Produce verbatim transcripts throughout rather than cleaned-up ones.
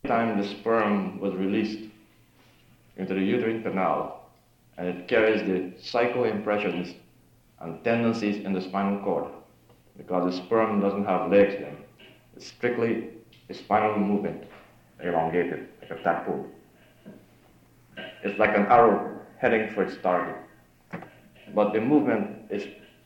time the sperm was released into the uterine canal, and it carries the psycho-impressions and tendencies in the spinal cord, because the sperm doesn't have legs then. It's strictly a spinal movement, elongated, like a tadpole. It's like an arrow heading for its target. But the movement is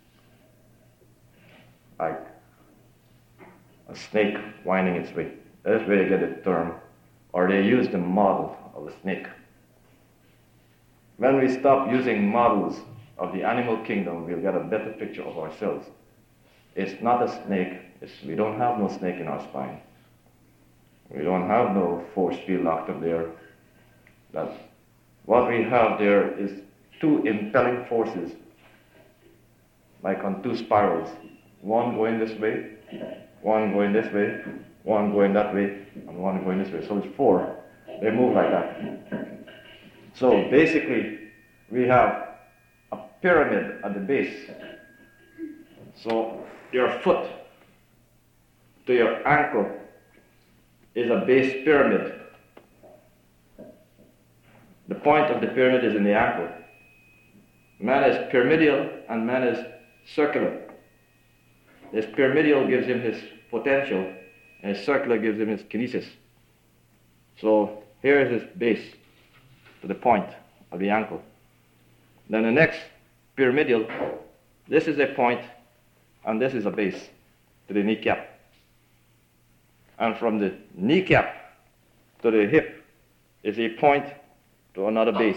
like a snake winding its way. That's where they get the term, or they use the model of a snake. When we stop using models of the animal kingdom, we'll get a better picture of ourselves. It's not a snake. It's, we don't have no snake in our spine. We don't have no force field locked up there. That what we have there is two impelling forces, like on two spirals. One going this way, one going this way, one going that way, and one going this way. So it's four. They move like that. So basically, we have a pyramid at the base. So your foot to your ankle is a base pyramid. The point of the pyramid is in the ankle. Man is pyramidal and man is circular. This pyramidal gives him his potential, and his circular gives him his kinesis. So here is his base to the point of the ankle. Then the next pyramidal, this is a point, and this is a base to the kneecap. And from the kneecap to the hip is a point to another base.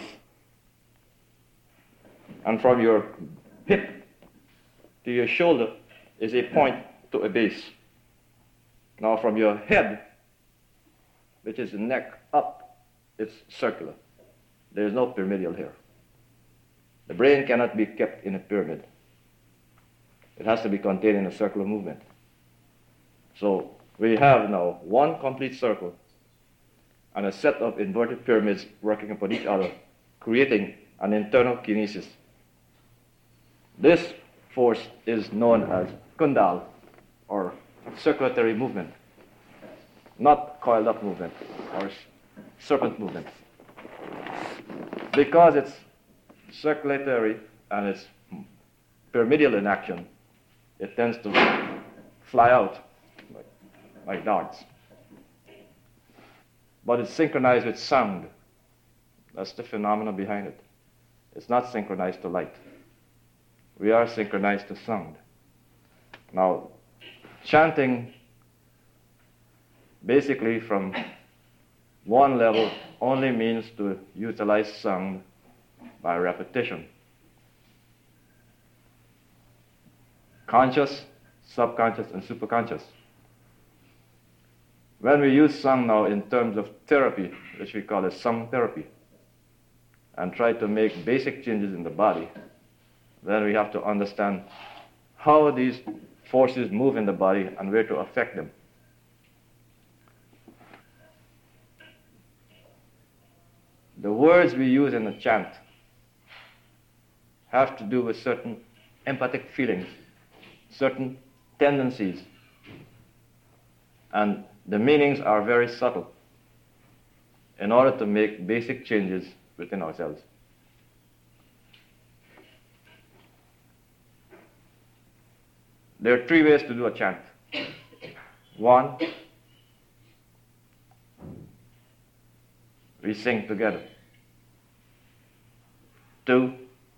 And from your hip to your shoulder is a point to a base. Now from your head, which is the neck up, it's circular. There is no pyramidal here. The brain cannot be kept in a pyramid. It has to be contained in a circular movement. So we have now one complete circle and a set of inverted pyramids working upon each other, creating an internal kinesis. This force is known as kundal, or circulatory movement, not coiled up movement or serpent movement. Because it's circulatory and it's pyramidal in action, it tends to fly out like, like darts. But it's synchronized with sound. That's the phenomena behind it. It's not synchronized to light. We are synchronized to sound. Now, chanting basically from one level only means to utilize sound by repetition. Conscious, subconscious, and superconscious. When we use song now in terms of therapy, which we call as song therapy, and try to make basic changes in the body, then we have to understand how these forces move in the body and where to affect them. The words we use in a chant have to do with certain empathic feelings, certain tendencies, and the meanings are very subtle in order to make basic changes within ourselves. There are three ways to do a chant. One, we sing together. Two,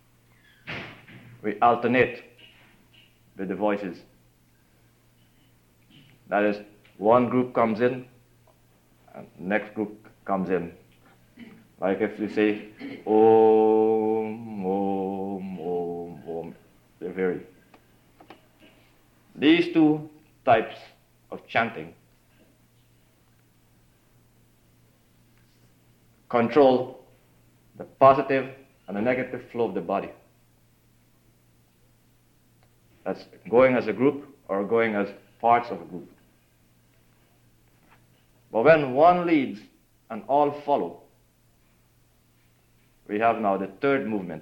we alternate with the voices. That is, one group comes in, and next group comes in. Like if we say, Om, Om, Om, Om, they vary. These two types of chanting control the positive and the negative flow of the body. That's going as a group or going as parts of a group. But when one leads and all follow, we have now the third movement.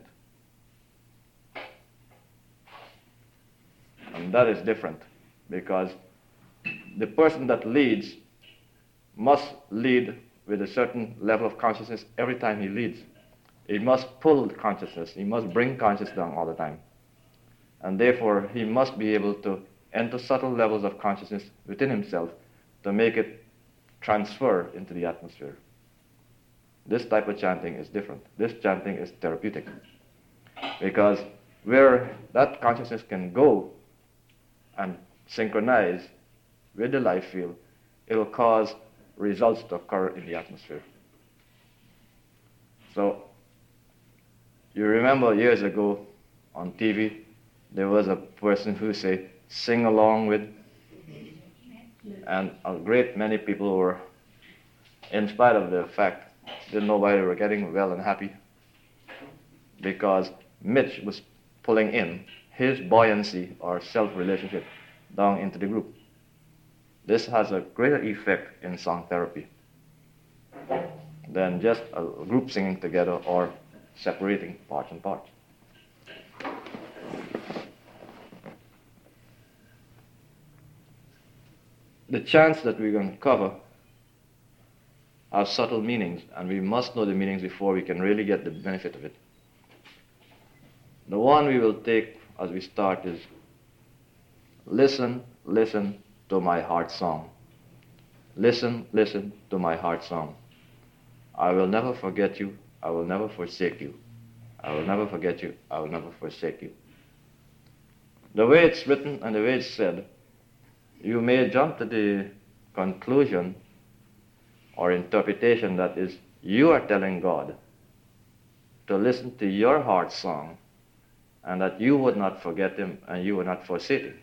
And that is different because the person that leads must lead with a certain level of consciousness every time he leads. He must pull consciousness. He must bring consciousness down all the time. And therefore, he must be able to enter subtle levels of consciousness within himself to make it transfer into the atmosphere. This type of chanting is different. This chanting is therapeutic. Because where that consciousness can go and synchronize with the life field, it will cause results to occur in the atmosphere. So, you remember years ago on T V, there was a person who said, sing along with, and a great many people were, in spite of the fact, didn't know why they were getting well and happy, because Mitch was pulling in his buoyancy or self-relationship down into the group. This has a greater effect in song therapy than just a group singing together or separating parts and parts. The chants that we're going to cover have subtle meanings, and we must know the meanings before we can really get the benefit of it. The one we will take as we start is, listen, listen to my heart song. Listen, listen to my heart song. I will never forget you. I will never forsake you. I will never forget you. I will never forsake you. The way it's written and the way it's said, you may jump to the conclusion or interpretation that is, you are telling God to listen to your heart song and that you would not forget him and you would not forsake him.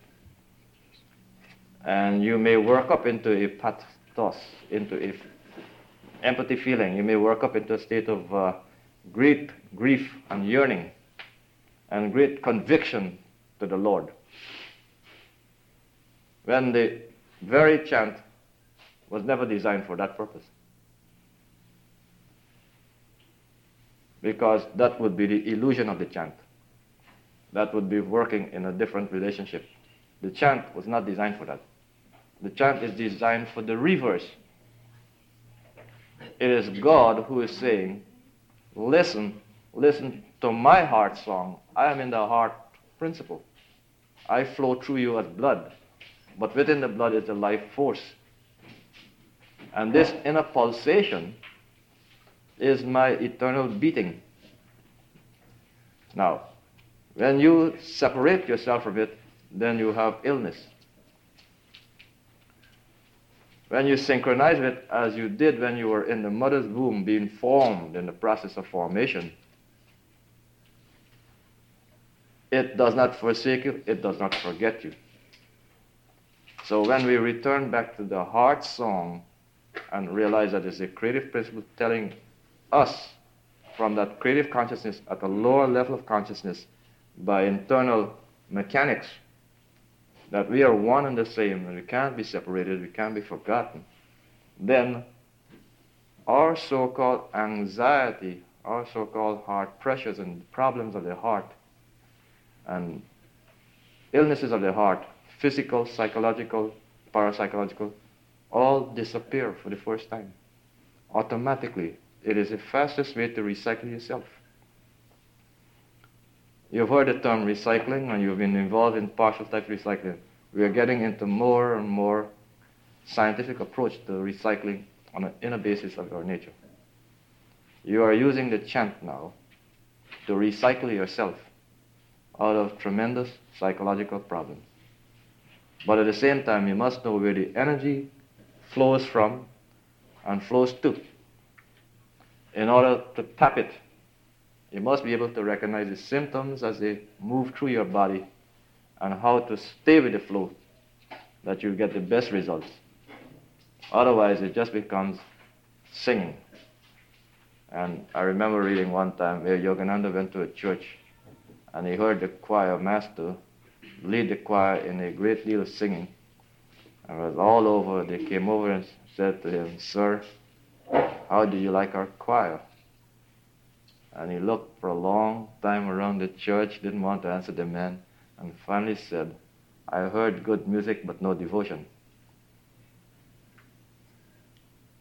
And you may work up into a pathos, into a empathy feeling. You may work up into a state of uh, great grief and yearning and great conviction to the Lord, when the very chant was never designed for that purpose. Because that would be the illusion of the chant. That would be working in a different relationship. The chant was not designed for that. The chant is designed for the reverse. It is God who is saying, listen, listen to my heart song. I am in the heart principle. I flow through you as blood. But within the blood is the life force. And this inner pulsation is my eternal beating. Now, when you separate yourself from it, then you have illness. When you synchronize it as you did when you were in the mother's womb being formed in the process of formation, it does not forsake you, it does not forget you. So when we return back to the heart song and realize that it's a creative principle telling us from that creative consciousness at a lower level of consciousness by internal mechanics that we are one and the same and we can't be separated, we can't be forgotten, then our so-called anxiety, our so-called heart pressures and problems of the heart and illnesses of the heart, physical, psychological, parapsychological, all disappear for the first time. Automatically. It is the fastest way to recycle yourself. You've heard the term recycling and you've been involved in partial type recycling. We are getting into more and more scientific approach to recycling on an inner basis of your nature. You are using the chant now to recycle yourself out of tremendous psychological problems. But at the same time, you must know where the energy flows from and flows to. In order to tap it, you must be able to recognize the symptoms as they move through your body and how to stay with the flow that you get the best results. Otherwise, it just becomes singing. And I remember reading one time where Yogananda went to a church and he heard the choir master lead the choir in a great deal of singing. And it was all over. They came over and said to him, "Sir, how do you like our choir?" And he looked for a long time around the church, didn't want to answer the man, and finally said, "I heard good music but no devotion."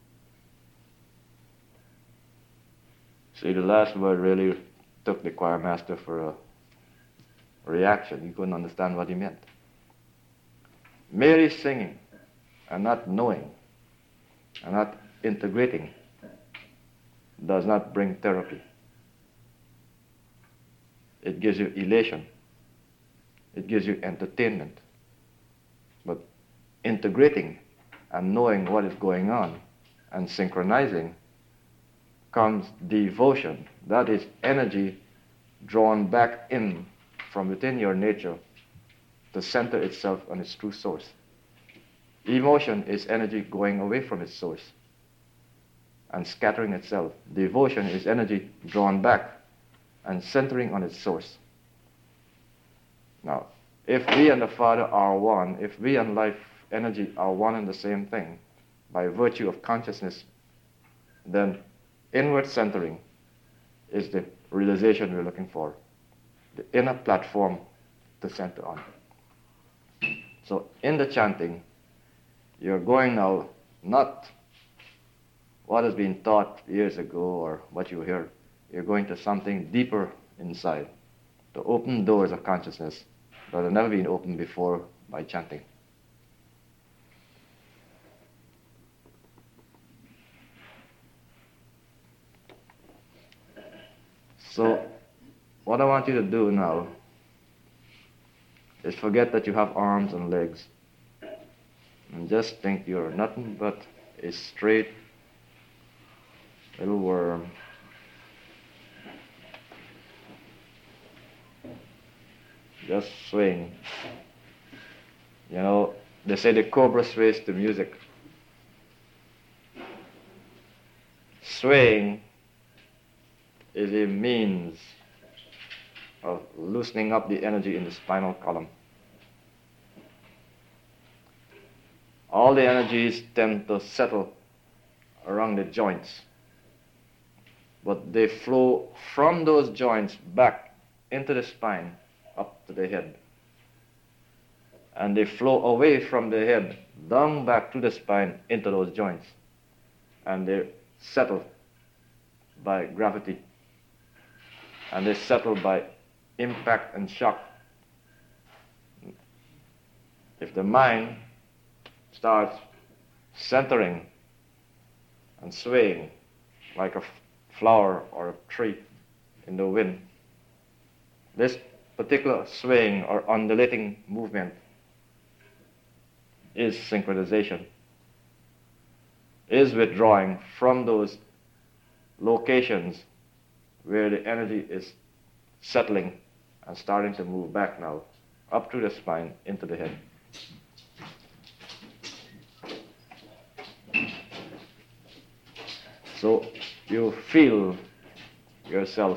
See, the last word really took the choir master for a reaction. He couldn't understand what he meant. Merely singing and not knowing and not integrating does not bring therapy. It gives you elation. It gives you entertainment. But integrating and knowing what is going on and synchronizing comes devotion. That is energy drawn back in from within your nature to center itself on its true source. Emotion is energy going away from its source and scattering itself. Devotion is energy drawn back and centering on its source. Now, if we and the Father are one, if we and life energy are one and the same thing, by virtue of consciousness, then inward centering is the realization we're looking for, the inner platform to center on. So in the chanting, you're going now not what has been taught years ago or what you hear. You're going to something deeper inside, to open doors of consciousness that have never been opened before by chanting. So, what I want you to do now is forget that you have arms and legs and just think you're nothing but a straight little worm just swaying. You know, they say the cobra sways to music. Swaying is a means of loosening up the energy in the spinal column. All the energies tend to settle around the joints, but they flow from those joints back into the spine, up to the head. And they flow away from the head, down back to the spine, into those joints. And they settle by gravity. And they settle by impact and shock. If the mind starts centering and swaying like a f- flower or a tree in the wind, this particular swaying or undulating movement is synchronization, is withdrawing from those locations where the energy is settling and starting to move back now, up through the spine, into the head. So you feel yourself.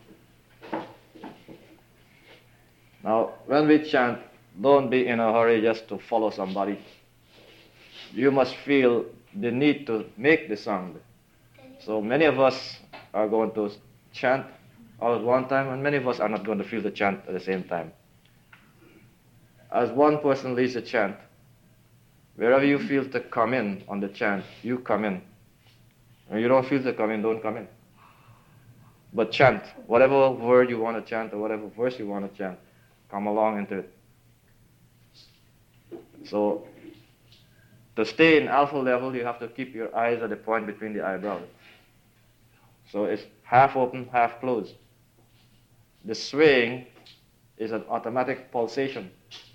Now, when we chant, don't be in a hurry just to follow somebody. You must feel the need to make the sound. So many of us are going to chant all at one time, and many of us are not going to feel the chant at the same time. As one person leads the chant, wherever you feel to come in on the chant, you come in. When you don't feel to come in, don't come in. But chant. Whatever word you want to chant or whatever verse you want to chant, come along into it. So, to stay in alpha level, you have to keep your eyes at the point between the eyebrows. So it's half open, half closed. The swaying is an automatic pulsation.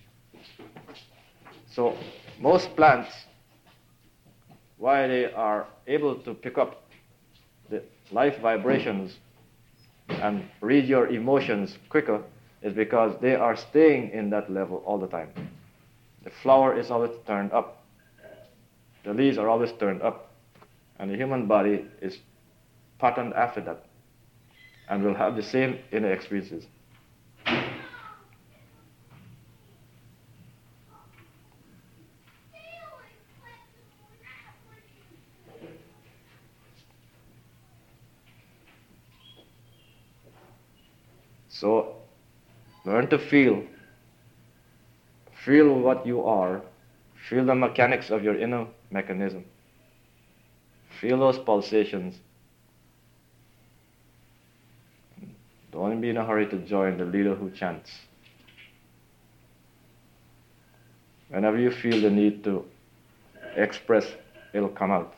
So most plants, why they are able to pick up the life vibrations and read your emotions quicker is because they are staying in that level all the time. The flower is always turned up. The leaves are always turned up. And the human body is patterned after that and will have the same inner experiences. So, learn to feel. Feel what you are. Feel the mechanics of your inner mechanism. Feel those pulsations. Don't be in a hurry to join the leader who chants. Whenever you feel the need to express, it'll come out.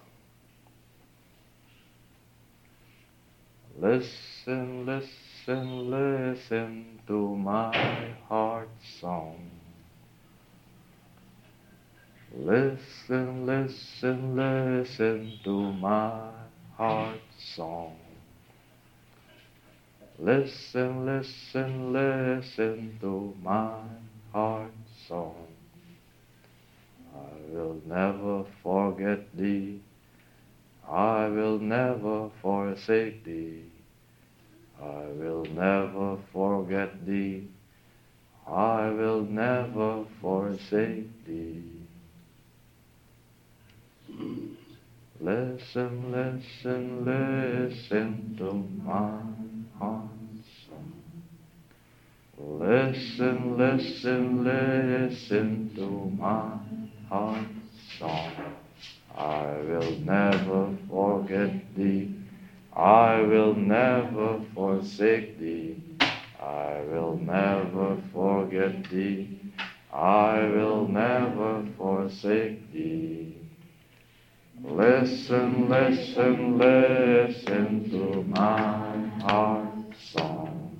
Listen, listen, listen to my heart's song. Listen, listen, listen to my heart's song. Listen, listen, listen to my heart's song. I will never forget thee. I will never forsake thee. I will never forget thee. I will never forsake thee. Listen, listen, listen to my heart's song. Listen, listen, listen to my heart's song. I will never forget thee. I will never forsake thee. I will never forget thee. I will never forsake thee. Listen, listen, listen to my heart's song.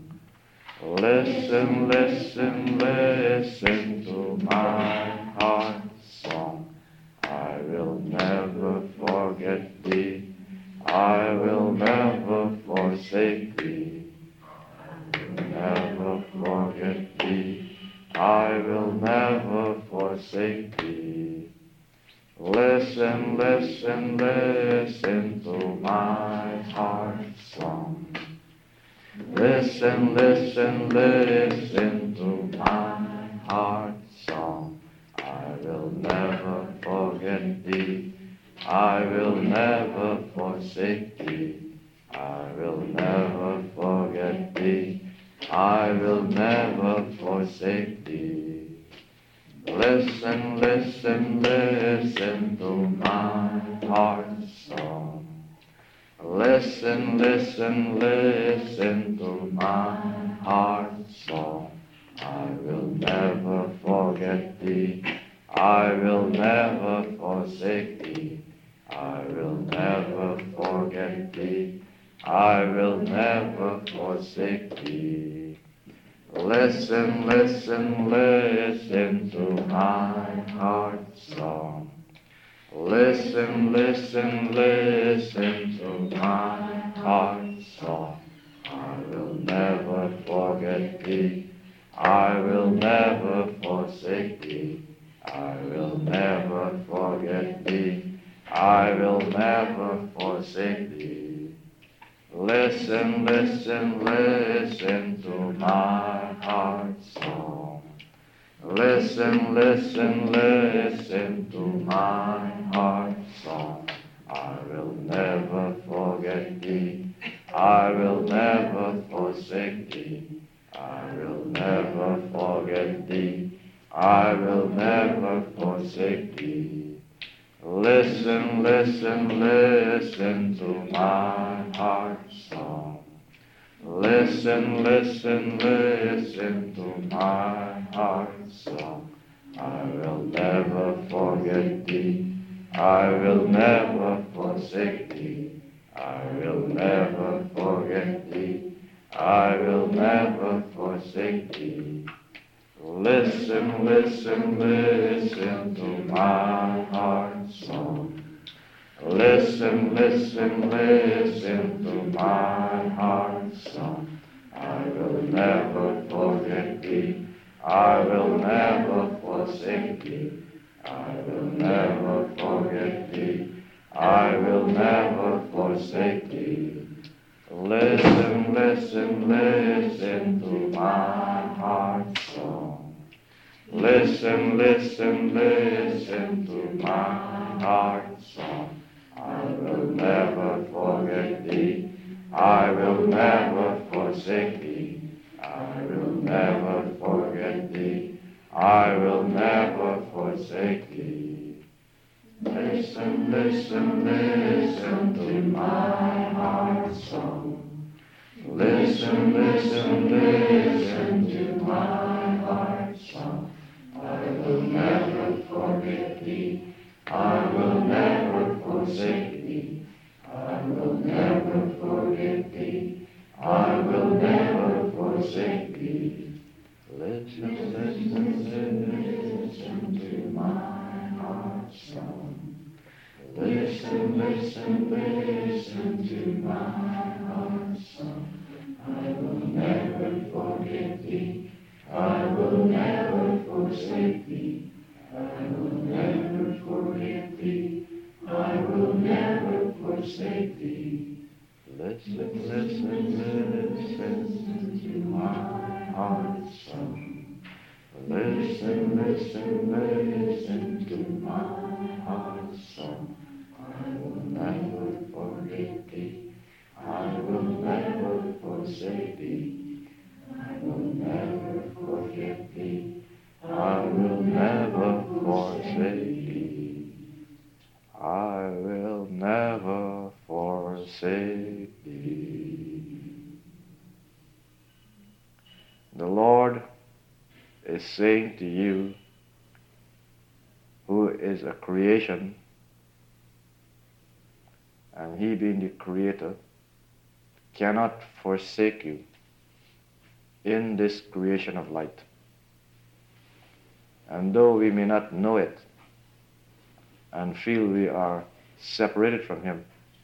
Listen, listen, listen to my heart's song. I will never forget thee. I will never forsake thee. I will never forget thee. I will never forsake thee. Listen, listen, listen to my heart's song. Listen, listen, listen to my heart's song. I will never forget thee. I will never forsake thee. I will never forget thee. I will never forsake thee. Listen, listen, listen to my heart's song. Listen, listen, listen to my heart's song. I will never forget thee. I will never forsake thee. I will never forget thee. I will never forsake thee. Listen, listen, listen to my heart's song. Listen, listen, listen to my heart's song. I will never forget thee. I will never forsake thee. I will never forget thee. I will never forsake thee. Listen, listen, listen to my heart's song. Listen, listen, listen to my heart's song. I will never forget thee. I will never forsake thee. I will never forget thee. I will never forsake thee. Listen, listen, listen to my heart's song. Listen, listen, listen to my heart's song. I will never forget thee. I will never forsake thee. I will never forget thee. I will never forsake thee. Listen, listen, listen to my heart's song. Listen, listen, listen to my heart's song. I will never forget thee. I will never forsake thee. I will never forget thee. I will never forsake thee. Listen, listen, listen to my heart's song. Listen, listen, listen to my heart's song. I will never forget thee. I will never forsake thee. I will never forget thee. I will never forsake thee. Listen, listen, listen to my heart's song. Listen, listen, listen to my heart's song. I will never forget thee. I will never forsake thee. I will never forget thee. I will never forsake thee. Listen, listen, listen to my heart's song. Listen, listen, listen to my heart's song. I will never forget thee. I will never forsake thee. I will never forget thee. I will never forsake thee. Listen, listen, listen to my heart's song. Listen, listen, listen to my heart's song. I will never forget thee. I will never forsake thee. I will never forget thee. I will never forsake thee. I will never forsake thee. The Lord is saying to you, who is a creation, and He being the Creator, cannot forsake you in this creation of light. And though we may not know it and feel we are separated from Him,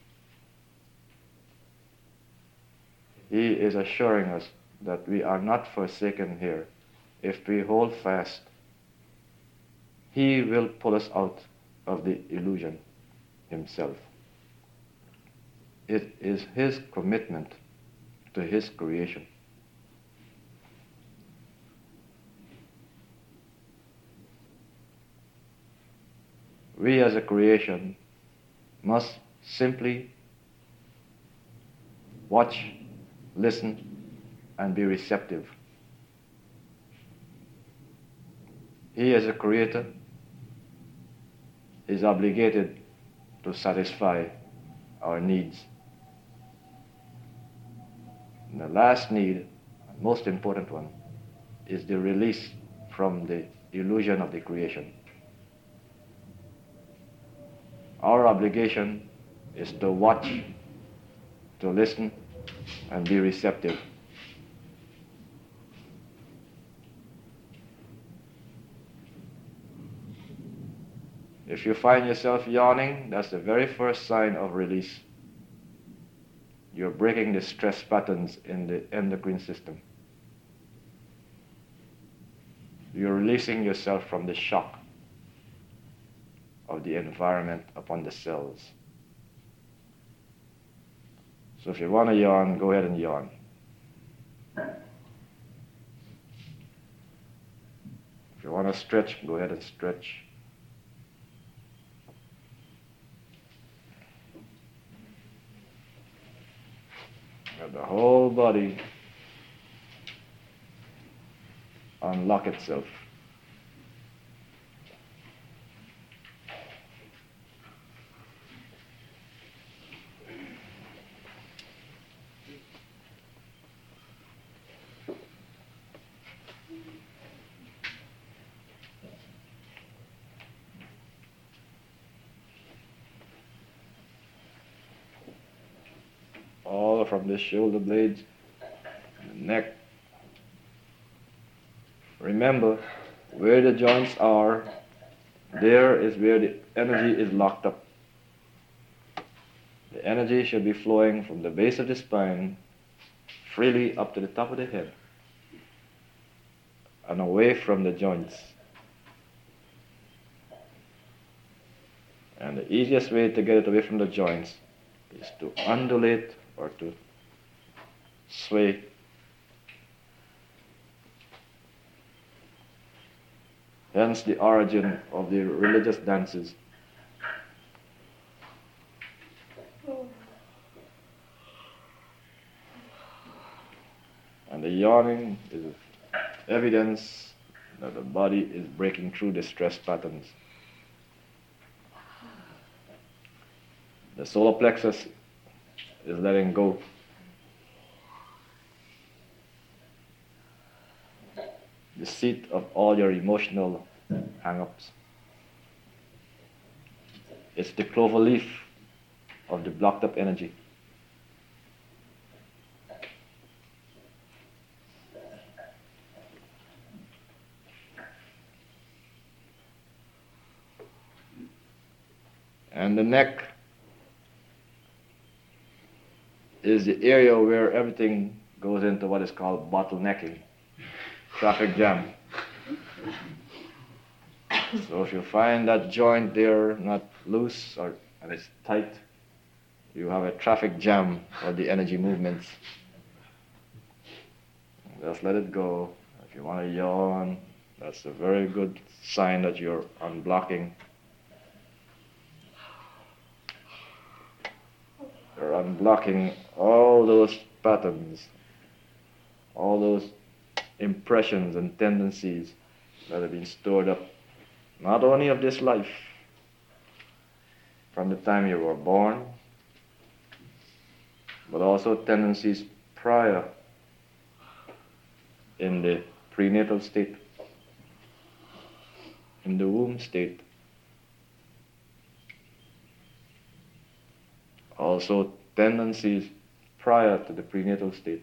He is assuring us that we are not forsaken here. If we hold fast, He will pull us out of the illusion Himself. It is His commitment to His creation. We as a creation must simply watch, listen, and be receptive. He as a creator is obligated to satisfy our needs. And the last need, most important one, is the release from the illusion of the creation. Our obligation is to watch, to listen, and be receptive. If you find yourself yawning, that's the very first sign of release. You're breaking the stress patterns in the endocrine system. You're releasing yourself from the shock of the environment upon the cells. So if you want to yawn, go ahead and yawn. If you want to stretch, go ahead and stretch. Let the whole body unlock itself. All from the shoulder blades, the neck. Remember, where the joints are, there is where the energy is locked up. The energy should be flowing from the base of the spine freely up to the top of the head and away from the joints. And the easiest way to get it away from the joints is to undulate or to sway. Hence the origin of the religious dances. And the yawning is evidence that the body is breaking through the stress patterns. The solar plexus is letting go. the seat of all your emotional hang-ups. It's the clover leaf of the blocked up energy. And the neck is the area where everything goes into what is called bottlenecking, traffic jam. So if you find that joint there not loose or and it's tight, you have a traffic jam of the energy movements. Just let it go. If you want to yawn, that's a very good sign that you're unblocking. You're unblocking all those patterns, all those impressions and tendencies that have been stored up, not only of this life, from the time you were born, but also tendencies prior in the prenatal state, in the womb state. Also tendencies prior to the prenatal state.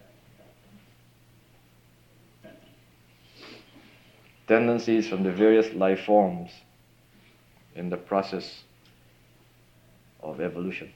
Tendencies from the various life forms in the process of evolution.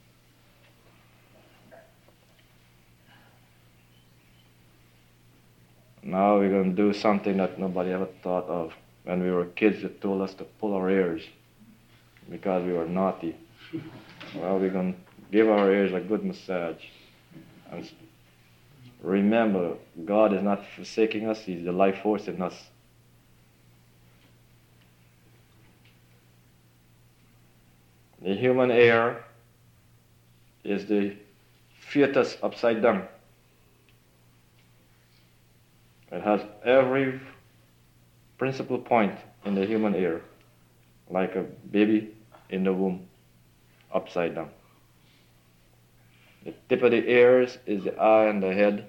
Now we're going to do something that nobody ever thought of. When we were kids, they told us to pull our ears because we were naughty. Well, we're going to give our ears a good massage. And remember, God is not forsaking us, He's the life force in us. The human ear is the fetus upside down. It has every principal point in the human ear, like a baby in the womb, upside down. The tip of the ears is the eye and the head.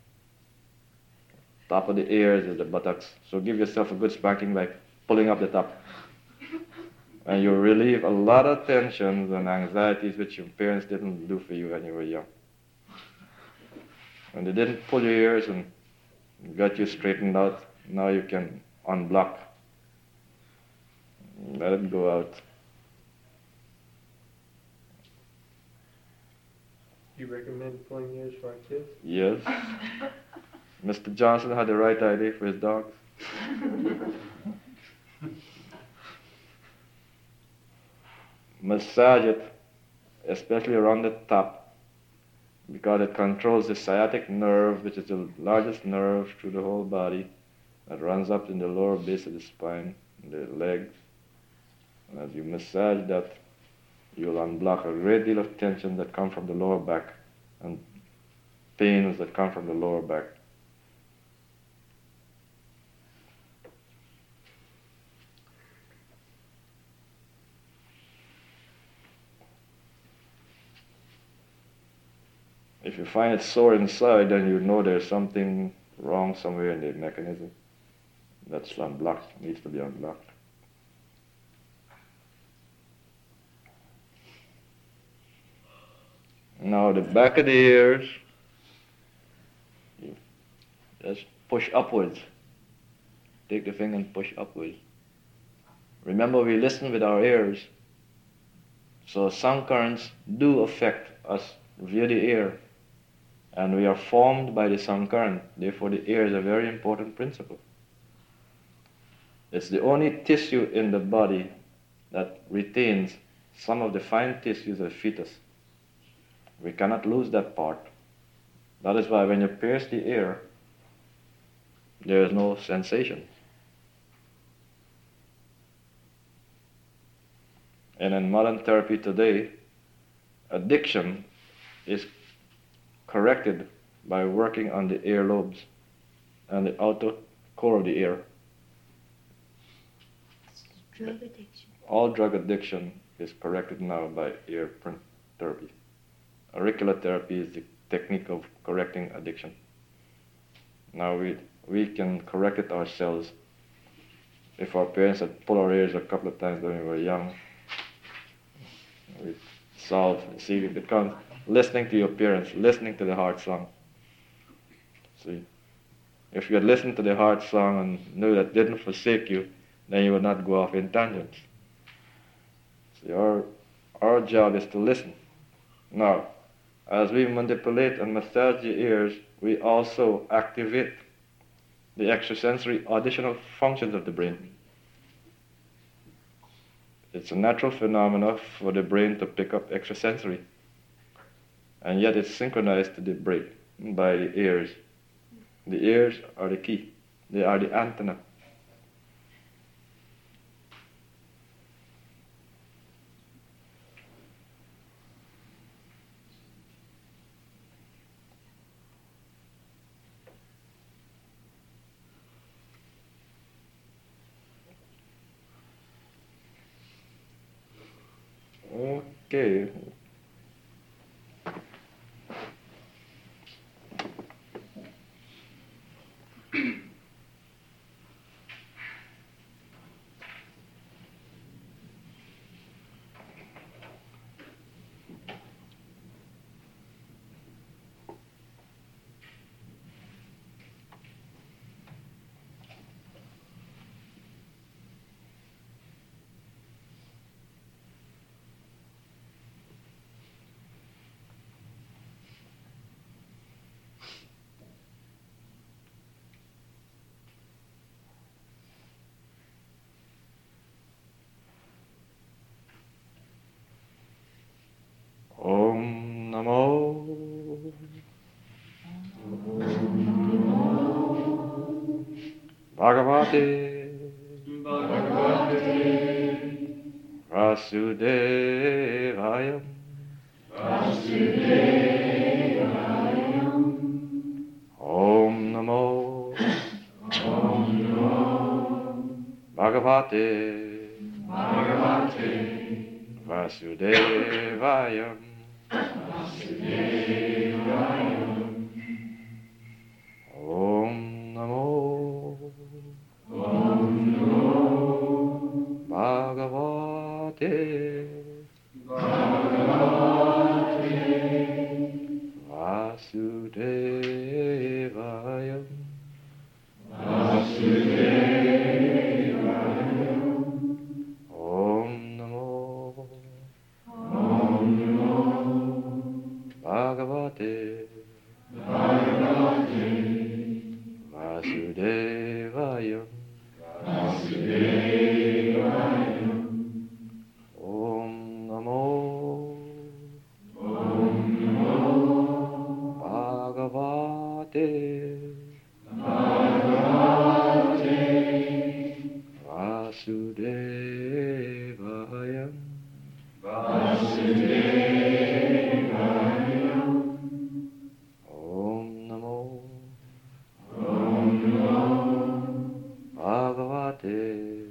Top of the ears is the buttocks. So give yourself a good spanking by pulling up the top. And you relieve a lot of tensions and anxieties which your parents didn't do for you when you were young. When they didn't pull your ears and got you straightened out, now you can unblock. Let it go out. You recommend pulling ears for our kids? Yes. Mister Johnson had the right idea for his dogs. Massage it, especially around the top, because it controls the sciatic nerve, which is the largest nerve through the whole body, that runs up in the lower base of the spine, the legs. And as you massage that, you'll unblock a great deal of tension that come from the lower back and pains that come from the lower back. If you find it sore inside, then you know there's something wrong somewhere in the mechanism that's unblocked, needs to be unblocked. Now the back of the ears, you just push upwards. Take the finger and push upwards. Remember, we listen with our ears, so sound currents do affect us via the ear. And we are formed by the sound current. Therefore, the ear is a very important principle. It's the only tissue in the body that retains some of the fine tissues of the fetus. We cannot lose that part. That is why when you pierce the ear, there is no sensation. And in modern therapy today, addiction is corrected by working on the earlobes and the outer core of the ear. Drug addiction. All drug addiction is corrected now by ear therapy. Auricular therapy is the technique of correcting addiction. Now we we can correct it ourselves. If our parents had pulled our ears a couple of times when we were young, we solve. See, it becomes listening to your parents, listening to the heart song. See, if you had listened to the heart song and knew that didn't forsake you, then you would not go off in tangents. See, our, our job is to listen. Now, as we manipulate and massage the ears, we also activate the extrasensory auditional functions of the brain. It's a natural phenomenon for the brain to pick up extrasensory, and yet it's synchronized to the brain by the ears. The ears are the key. They are the antenna. Okay. Om Namo Bhagavate Vasudevaya Om Namo Bhagavate Vasudevaya Om Namo Bhagavate Vasudevaya Om Namo Bhagavate Vasudevaya Om Namo Bhagavate Vasudevaya Om Namo Bhagavate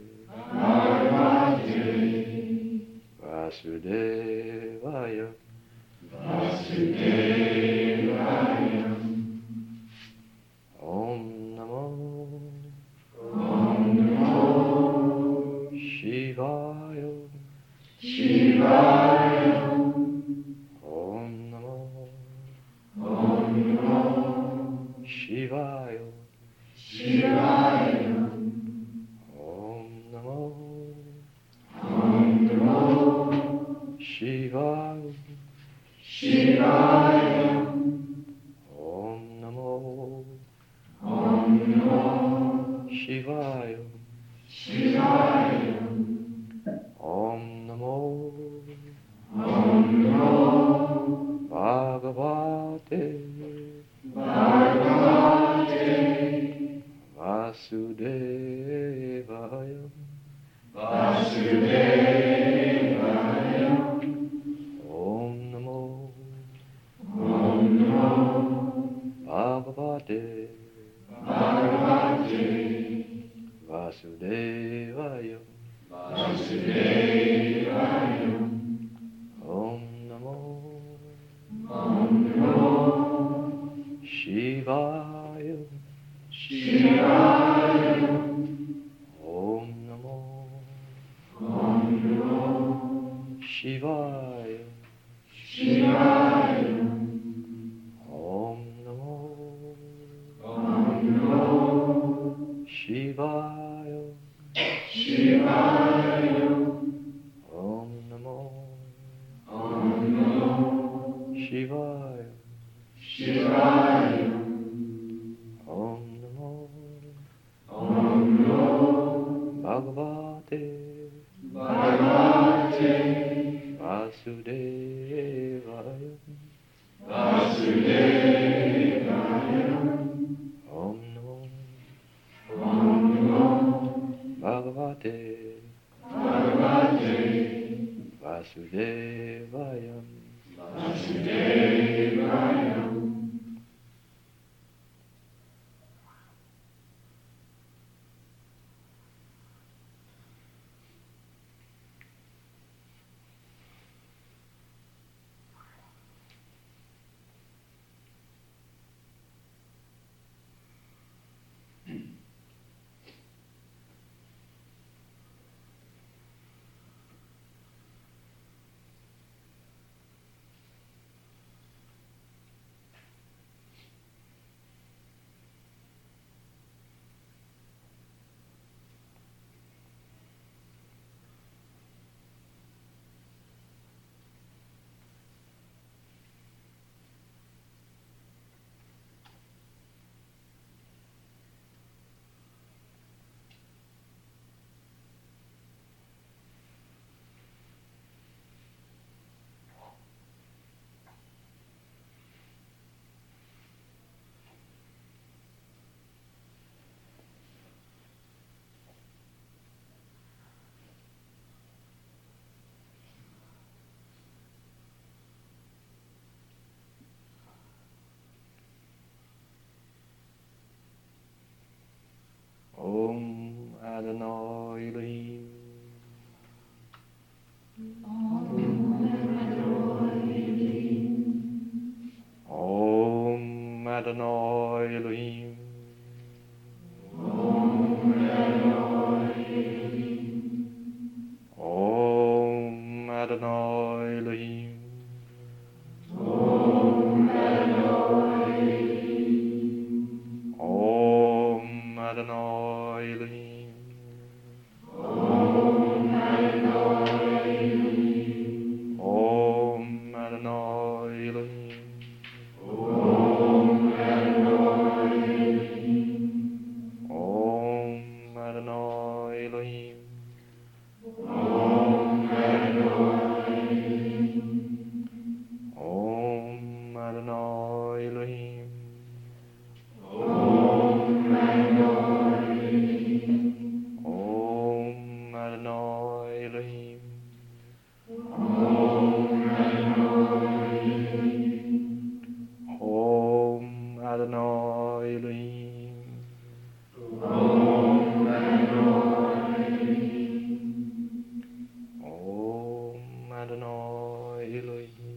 Vasudevaya Om Namo Shivaya Om Namo Shivaya Om Namo Shivaya Om Namo Shivaya Om Namo Bhagavate Vasudevaya Om Namo Bhagavate Vasudevaya Om Namo Shivaya Om Namo Shivaya. Om Namo Shivaya. Om Namo Shivaya. Om Namo Bhagavate Vasudevaya. Om Namo Bhagavate Vasudevaya. Om Adonai Elohim. Om Adonai Elohim. Om Adonai Elohim. Om Adonai Elohim. Om Adonai Elohim. Om Adonai Elohim. Om Adonai Elohim. Om Adonai Elohim. Om Adonai Elohim. Om Adonai Elohim.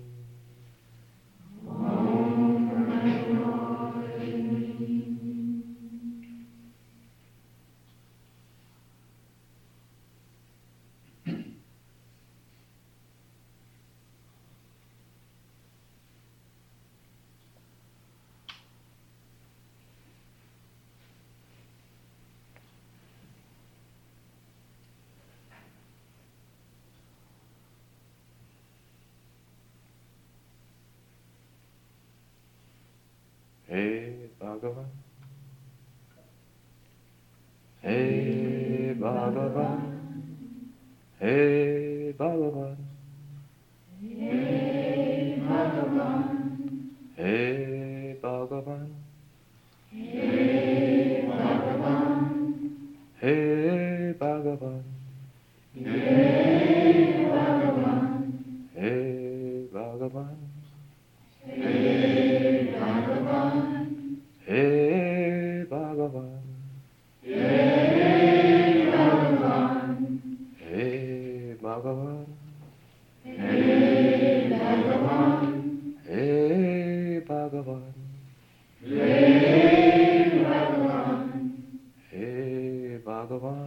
Hey Bhagavan. Hey Bhagavan. Hey Bhagavan. Hey Bhagavan. Hey Bhagavan. Hey Bhagavan. Hey Bhagavan. Hey Bhagavan. Hey Bhagavan. Hey Bhagavan. Hey Bhagavan. Hey Bhagavan. Hey Bhagavan. Hey Bhagavan. Hey Bhagavan. Hey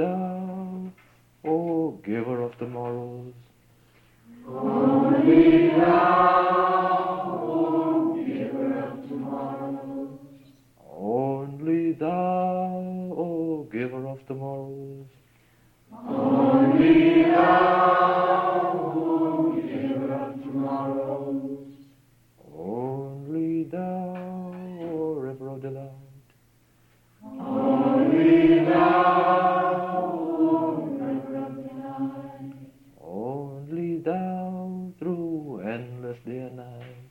thou, O giver of tomorrows. Only thou, O giver of tomorrows. Only thou, O giver of tomorrows. Only thou, O giver of tomorrows. Only thou, O river of delight. Only thou, O river of delight. Only thou, through endless day and night.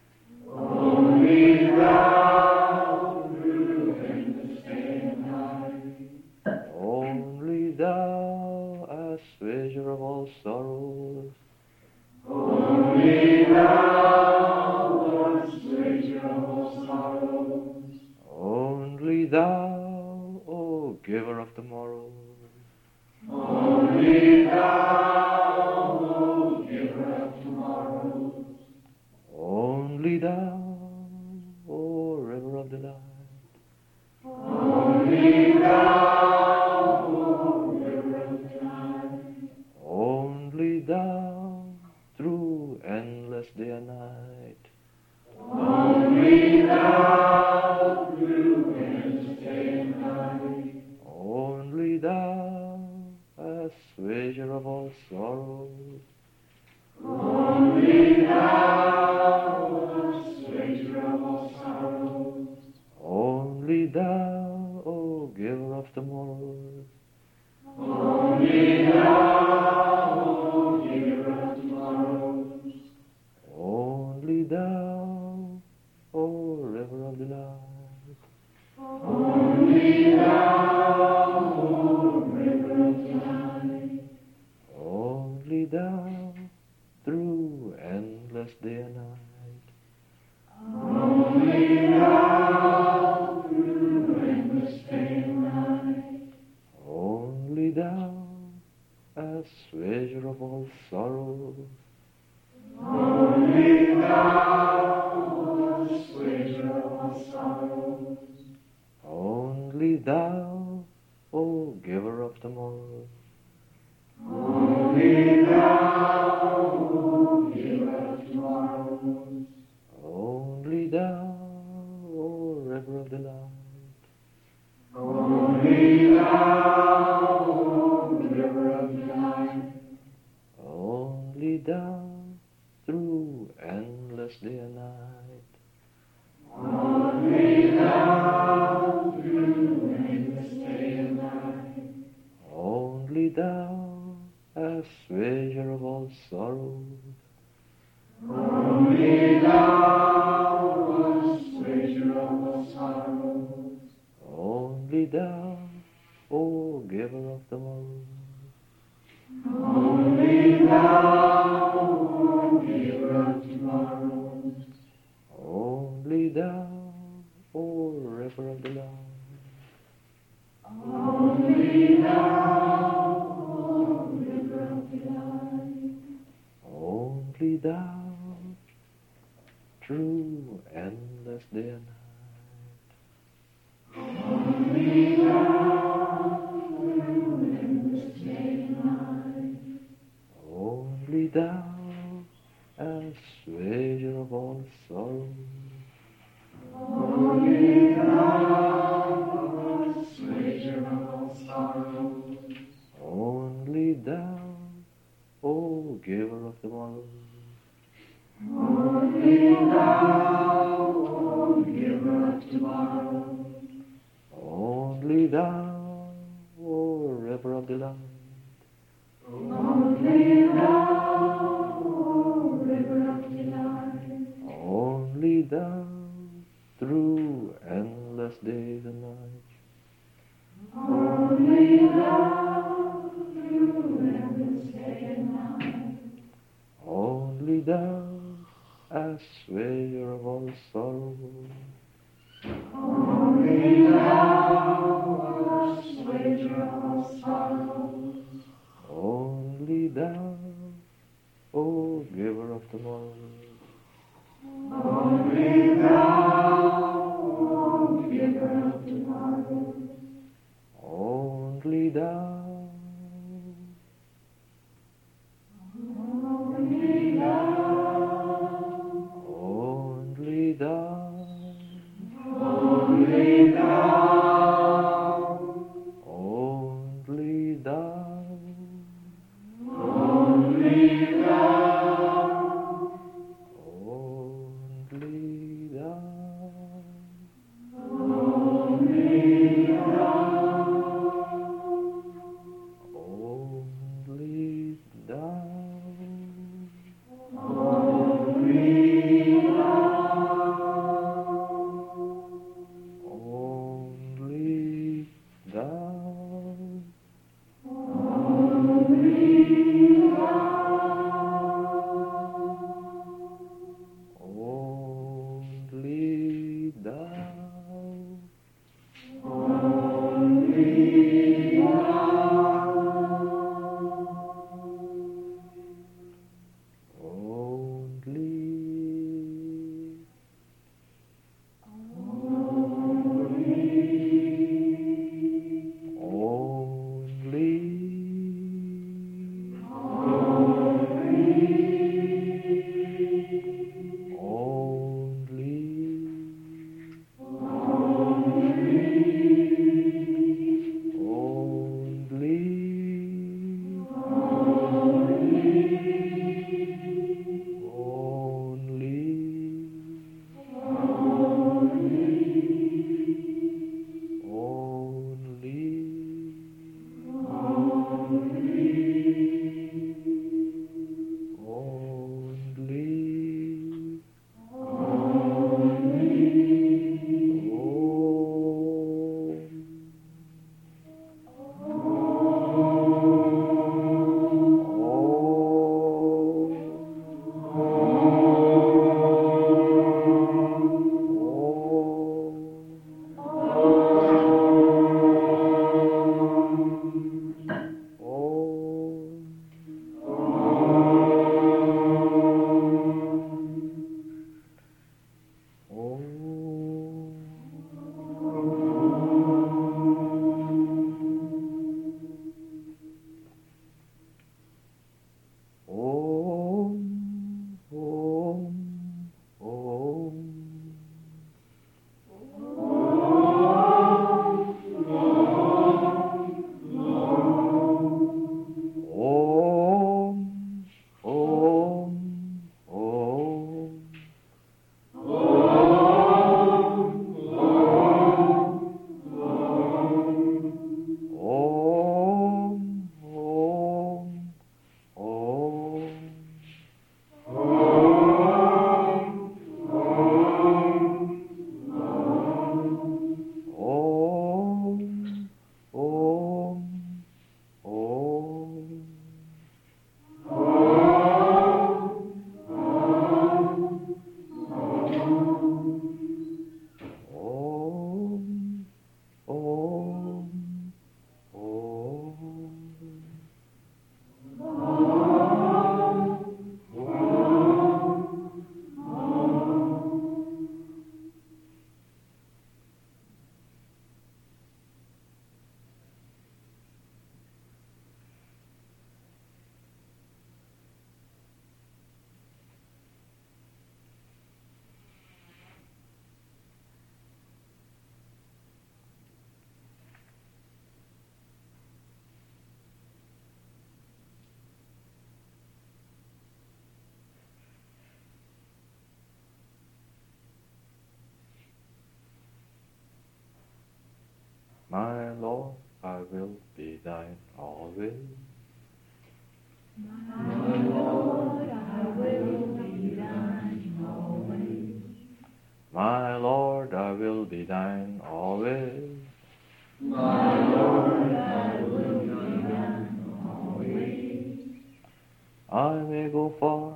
Only thou, through endless day and night. Only thou, assuager of all sorrows. Only thou, assuager of all sorrows. Only thou, O giver of tomorrow. Only thou, O giver of tomorrows. Only thou, O river of delight. Only thou, O river of delight. Only thou, through endless day and night. Only thou, through endless day and night. Only thou, assuager of all sorrows. Only thou, assuager of all sorrows. Only thou, O giver of tomorrows. Only thou, O giver of tomorrows. Only thou, O river of delight. Only thou, O river of delight. Only thou, through endless day and night. Only thou, through endless day and night. Only thou, assuager of all sorrows. Only thou, assuager of all sorrows. Only thou, O giver of tomorrow. Only thou, O giver of tomorrows. Only thou, O river of delight. Only thou, O river of delight. Only thou, through endless day and night. Only thou, through endless day and night. Only thou, assuager of all sorrows. Only thou, assuager of all sorrows. Only thou, O giver of tomorrow. Only thou, O giver of tomorrows. Only thou, O river of delight. Only thou, O river of delight. Only thou, through endless day and night. Only thou, through endless day and night. Only thou, assuager of all sorrows. Only thou, assuager of all sorrows. Only thou, O giver of tomorrow. Only thou, O giver of tomorrow. Only thou, O river of delight. Only thou, O river of delight. Only thou, through endless days and nights. Only thou, through endless day and night. Only thou, assuager of all sorrows. Only thou, assuager of all sorrows. Only thou, O giver of tomorrow. Only thou, O giver of tomorrow. Only thou, Lord, I will be thine always. My Lord, I will be thine always. My Lord, I will be thine always. My Lord, I will be thine always. I may go far,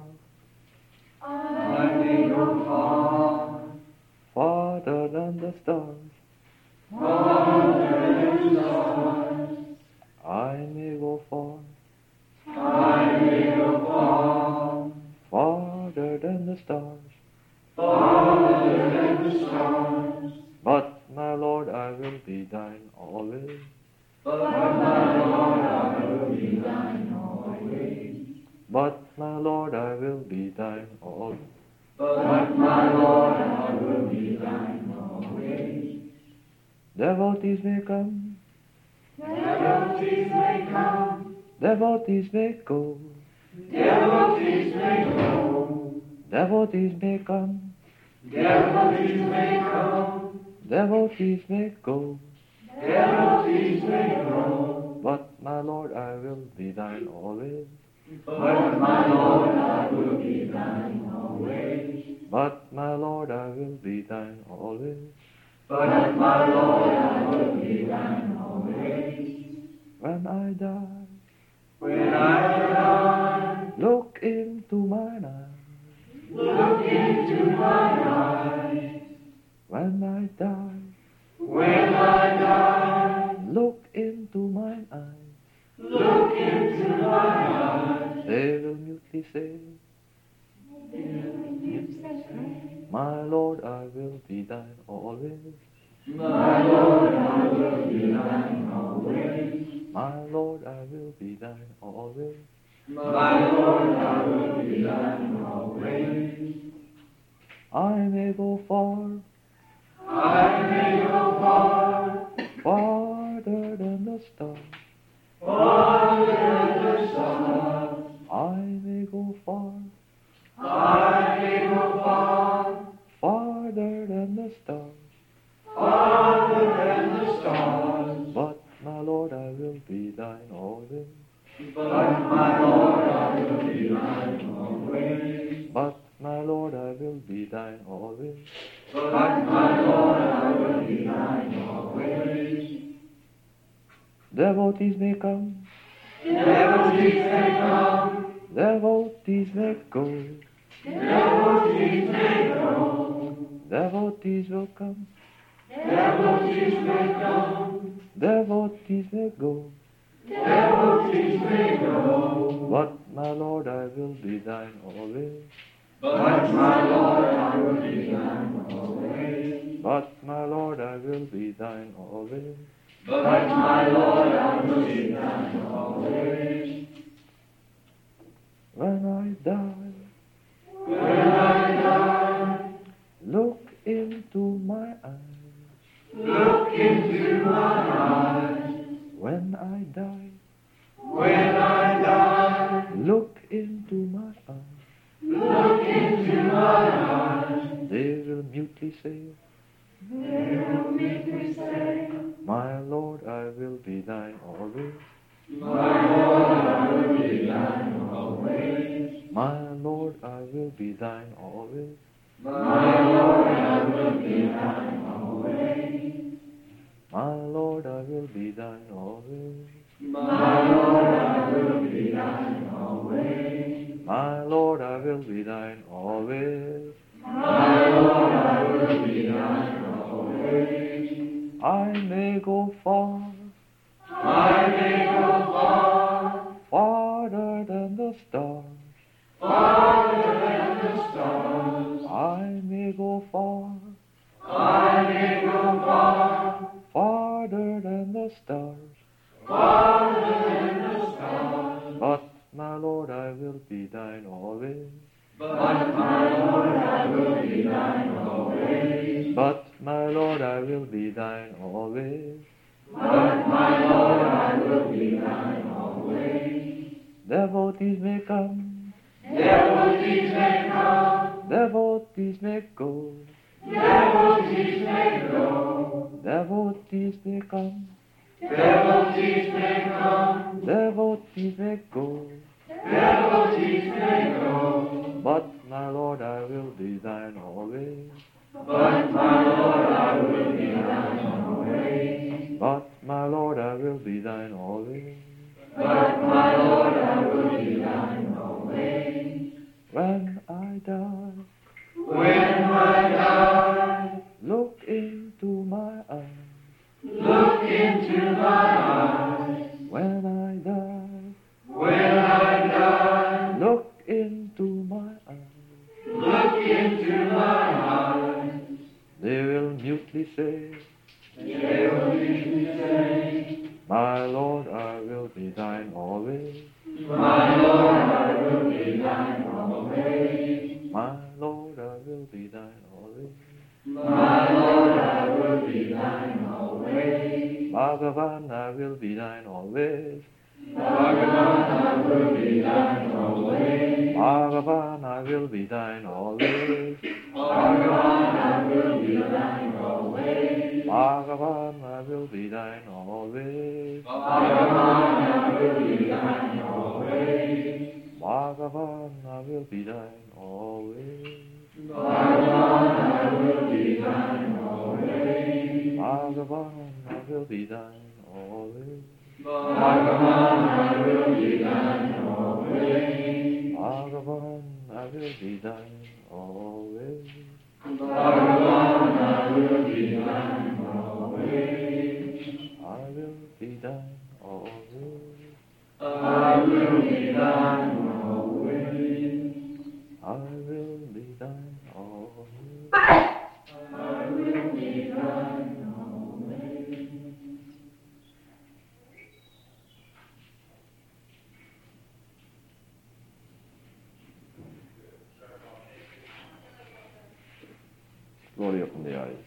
I may go far, farther than the stars. farther than the stars. I may go far, I may go far, farther than the stars. farther than the stars. But my Lord, I will be thine always. But my Lord, I will be thine always. But my Lord, I will be thine always. But my Lord, I will be thine always. Devotees may come, Devotees may come, devotees may go. devotees may go, Devotees may come, devotees may come, devotees may go. devotees may go. But my Lord, I will be thine always. But my Lord, I will be thine always. But my Lord, I will be thine always. But my Lord, I will be thine always. When I die, When I die, look into mine eyes. look into mine eyes. When I die, When I die, look into mine eyes. look into mine eyes. They will mutely say, my Lord, I will be thine always. My Lord, I will be thine always. My Lord, I will be thine always. My Lord, I will be thine always. I may go far, I may go far, farther than the stars. farther than the stars. I may go far, I may go far, farther than the stars. farther than the stars. But my Lord, I will be thine always. But my Lord, I will be thine always. But my Lord, I will be thine always. But my Lord, I will be thine always. Devotees may come, Devotees may come, devotees may go. devotees may go, Devotees will come, devotees may come, devotees may go. devotees may go. But my Lord, I will be thine always. But my Lord, I will be thine always. But my Lord, I will be thine always. But my Lord, I will be thine always. When I die, When I die, look into my eyes. look into my eyes. When I die, When I die, look into my eyes. look into my eyes. They will mutely say, They will make me say, my Lord, I will be thine always. my Lord, I will be thine always. My Lord, I will be thine always. My Lord, I will be thine always. My Lord, I will be thine always. My Lord, I will be thine always. My Lord, I will be thine always. My Lord, I will be thine always. I may go far, I may go far, farther than the stars. farther than the stars. I may go far, I may go far, farther than the stars. farther than the stars. But my Lord, I will be thine always. But my Lord, I will be thine always. But my Lord, I will be thine always. But my Lord, I will be thine always. Devotees may come, Devotees may come, devotees may go. devotees may go, Devotees may come, Devotees may come, devotees may go, devotees may go, but my Lord, I will be thine always. but my Lord, I will be thine always. But my Lord, I will be thine always. But my Lord, I will be thine always. When I die, When I die, look into my eyes. look into my eyes. When I die, When I die, look into my eyes. look into my eyes. They will mutely say, They will usually say, my Lord, I will be thine always. my Lord, I will be thine always. My Lord, I will be thine always. My Lord, I will be thine always. Bhagavan, I will be thine always. Bhagavan, I will be thine always. Bhagavan, I will be thine always. Bhagavan, I will be thine always. Bhagavan, I will be thine always. Bhagavan, I will be thine always. Bhagavan, I will be thine always. Bhagavan, I will be thine always. Bhagavan, I will be thine always. Bhagavan, I will be thine always. Bhagavan, I will be thine always. Bhagavan, I will be thine always. I will be thine always. I will be thine always. I will be thine always. I will be thine always. Slowly open the eyes.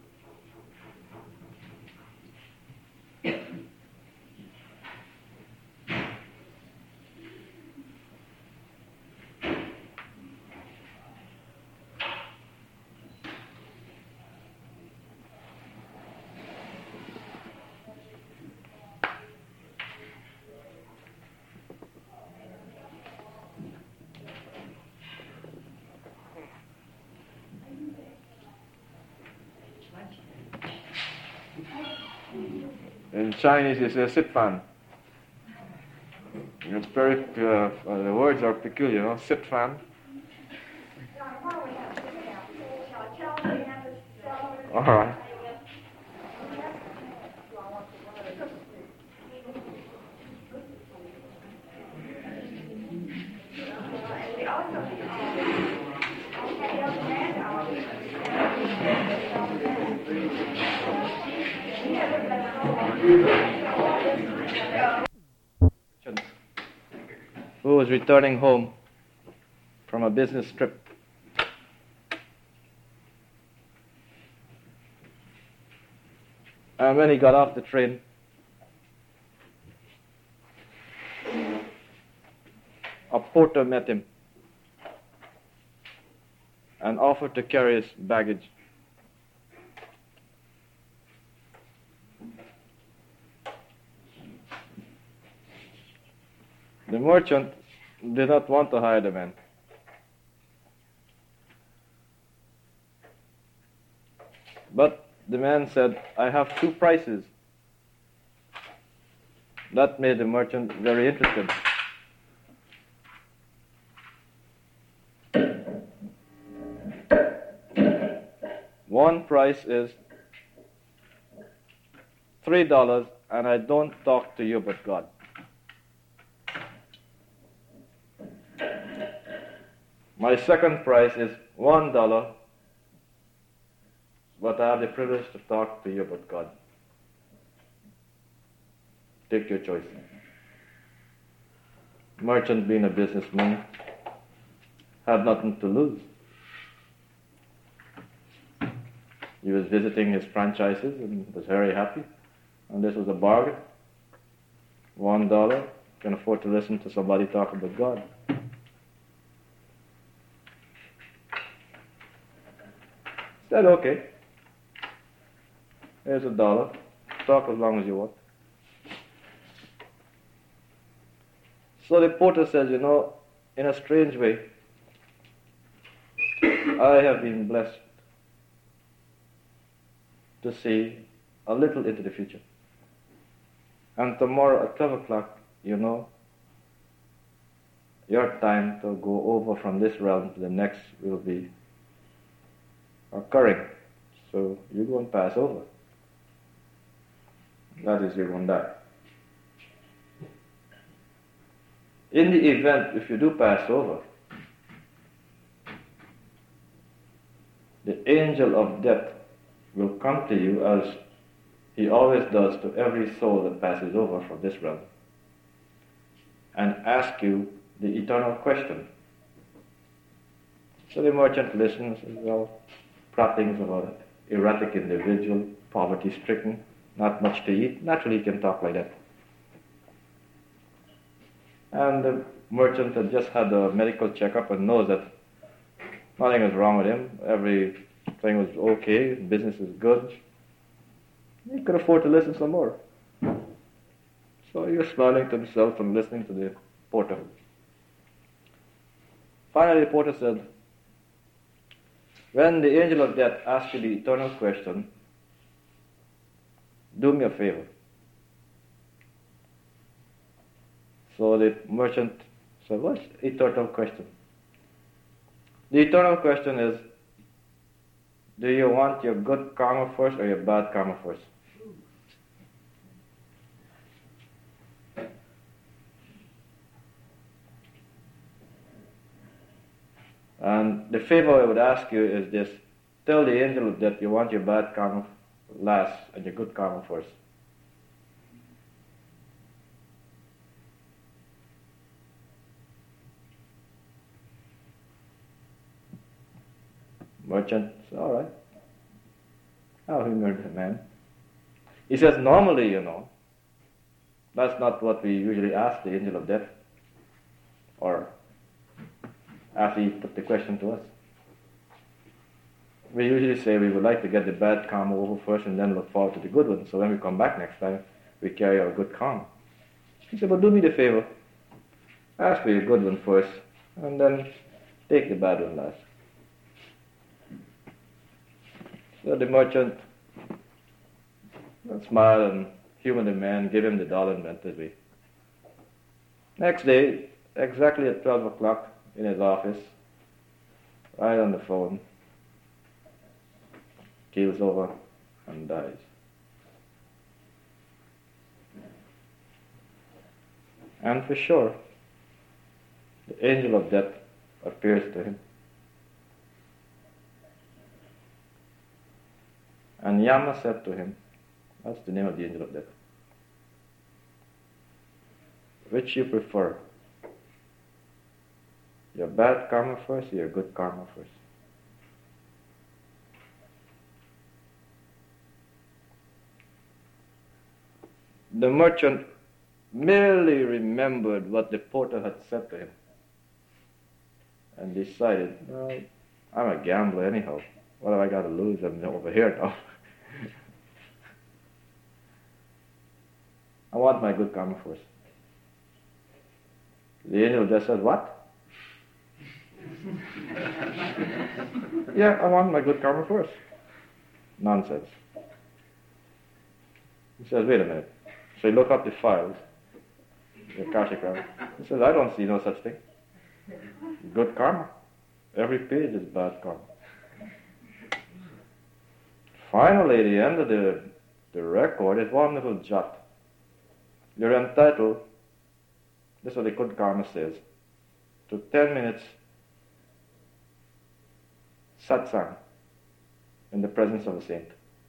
In Chinese, it's a sit fan. It's very, uh, uh, the words are peculiar, you know, sit fan. All right. Who was returning home from a business trip. And when he got off the train, a porter met him and offered to carry his baggage. The merchant did not want to hire the man. But the man said, I have two prices. That made the merchant very interested. One price is three dollars, and I don't talk to you but God. My second price is one dollar, but I have the privilege to talk to you about God. Take your choice. Merchant, being a businessman, had nothing to lose. He was visiting his franchises and was very happy. And this was a bargain. One dollar, can afford to listen to somebody talk about God. Said, okay, here's a dollar. Talk as long as you want. So the porter says, you know, in a strange way, I have been blessed to see a little into the future. And tomorrow at twelve o'clock, you know, your time to go over from this realm to the next will be occurring. So you're going to pass over. That is, you're going to die. In the event, if you do pass over, the angel of death will come to you as he always does to every soul that passes over from this realm and ask you the eternal question. So the merchant listens, as well, prattings of an erratic individual, poverty-stricken, not much to eat. Naturally, he can talk like that. And the merchant had just had a medical checkup and knows that nothing is wrong with him. Everything was okay. Business is good. He could afford to listen some more. So he was smiling to himself and listening to the porter. Finally, the porter said, when the angel of death asks you the eternal question, do me a favor. So the merchant said, what's the eternal question? The eternal question is, do you want your good karma first or your bad karma first? And the favor I would ask you is this: tell the angel of death you want your bad karma last and your good karma first. Merchant says, all right. How humored the man. He says, normally, you know, that's not what we usually ask the angel of death, or after he put the question to us. We usually say we would like to get the bad karma over first and then look forward to the good one. So when we come back next time, we carry our good karma. He said, well, do me the favor. Ask for your good one first, and then take the bad one last. So the merchant smiled and humored the man, gave him the dollar and went his way. Next day, exactly at twelve o'clock in his office, right on the phone, keels over and dies. And for sure, the angel of death appears to him. And Yama said to him, that's the name of the angel of death, which you prefer? Your bad karma first or your good karma first? The merchant merely remembered what the porter had said to him and decided, well, I'm a gambler anyhow. What have I got to lose? I'm over here now. I want my good karma first. The angel just says, what? Yeah, I want my good karma first. Nonsense. He says, wait a minute. So he looked up the files, the Akashic. He says, I don't see no such thing. Good karma. Every page is bad karma. Finally, at the end of the, the record is one little jot. You're entitled, this is what the good karma says, to ten minutes satsang in the presence of a saint.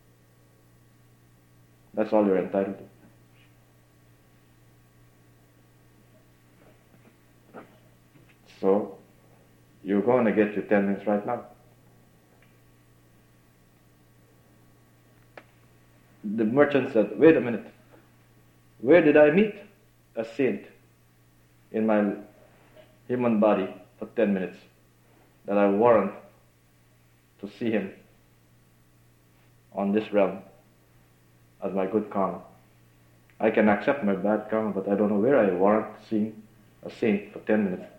That's all you're entitled to. So, you're going to get your ten minutes right now. The merchant said, wait a minute. Where did I meet a saint in my human body for ten minutes that I warrant to see him on this realm as my good karma? I can accept my bad karma, but I don't know where I warrant seeing a saint for ten minutes.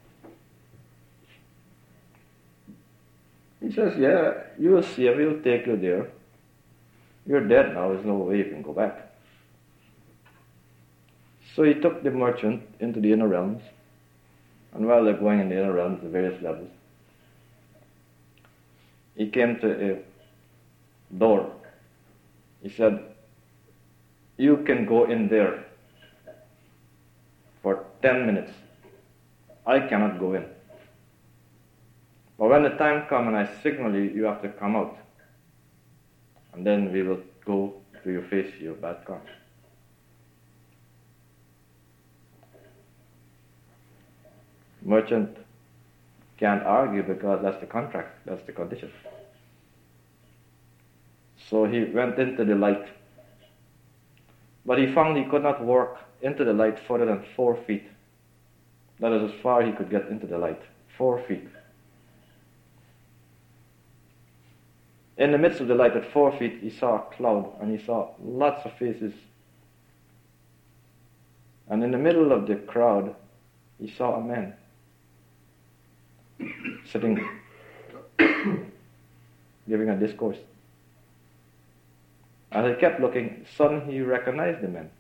He says, yeah, you will see, we'll take you there. You're dead now, there's no way you can go back. So he took the merchant into the inner realms, and while they're going in the inner realms, the various levels, he came to a door. He said, you can go in there for ten minutes. I cannot go in. But when the time comes and I signal you, you have to come out. And then we will go to your face your bad karma. Merchant can't argue because that's the contract, that's the condition. So he went into the light. But he found he could not walk into the light further than four feet. That is as far he could get into the light. Four feet. In the midst of the light at four feet, he saw a cloud, and he saw lots of faces. And in the middle of the crowd, he saw a man sitting, giving a discourse. As he kept looking, suddenly he recognized the man.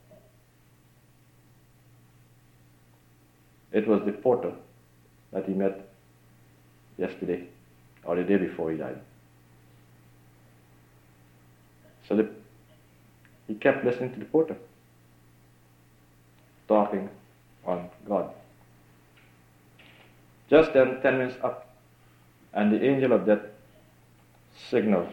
It was the porter that he met yesterday, or the day before he died. So the, he kept listening to the porter, talking on God. Just then, ten minutes up, and the angel of death signaled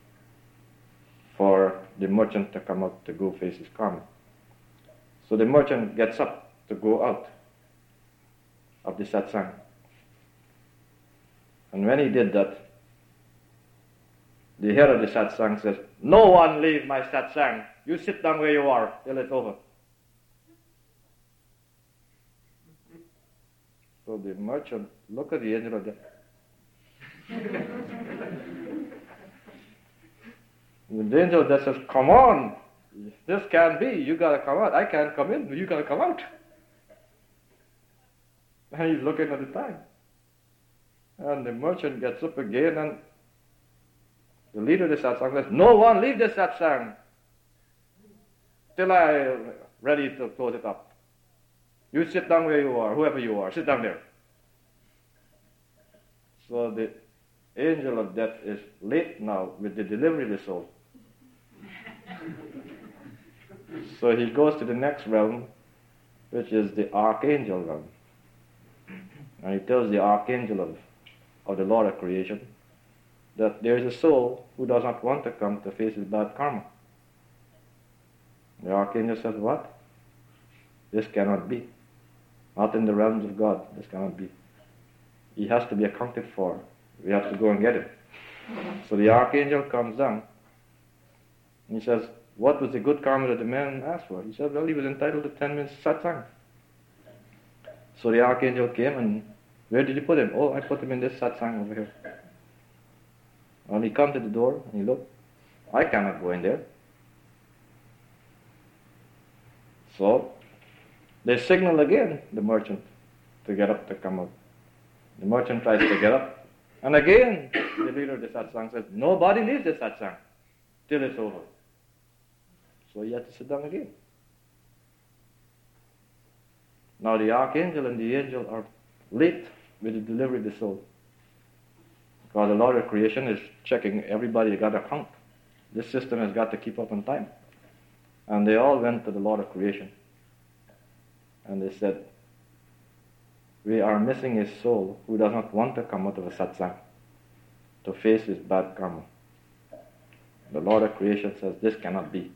for the merchant to come out to go face his karma. So the merchant gets up to go out of the satsang. And when he did that, the head of the satsang says, no one leave my satsang. You sit down where you are till it's over. So the merchant looked at the angel of death. The angel of death says, come on, this can't be. You gotta come out. I can't come in. You gotta come out. And he's looking at the time. And the merchant gets up again, and the leader of the satsang says, no one leave the satsang till I'm ready to close it up. You sit down where you are, whoever you are, sit down there. So the angel of death is late now with the delivery of the soul. So he goes to the next realm, which is the archangel realm. And he tells the archangel of, of the Lord of creation that there is a soul who does not want to come to face his bad karma. The archangel says, what? This cannot be. Not in the realms of God. This cannot be. He has to be accounted for. We have to go and get him. So the archangel comes down. And he says, what was the good karma that the man asked for? He said, well, he was entitled to ten minutes satsang. So the archangel came, and where did you put him? Oh, I put him in this satsang over here. And he comes to the door, and he looked. I cannot go in there. So they signal again, the merchant, to get up, to come out. The merchant tries to get up. And again, the leader of the satsang says, nobody leaves the satsang till it's over. So he had to sit down again. Now the archangel and the angel are late with the delivery of the soul. Because the Lord of creation is checking everybody got a count. This system has got to keep up on time. And they all went to the Lord of creation. And they said, we are missing a soul who does not want to come out of a satsang to face his bad karma. The Lord of creation says, this cannot be.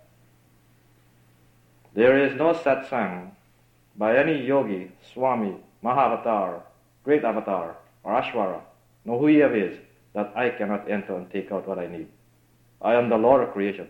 There is no satsang by any yogi, Swami, Mahavatar, Great Avatar, or Ashvara, no whoever is, that I cannot enter and take out what I need. I am the Lord of creation.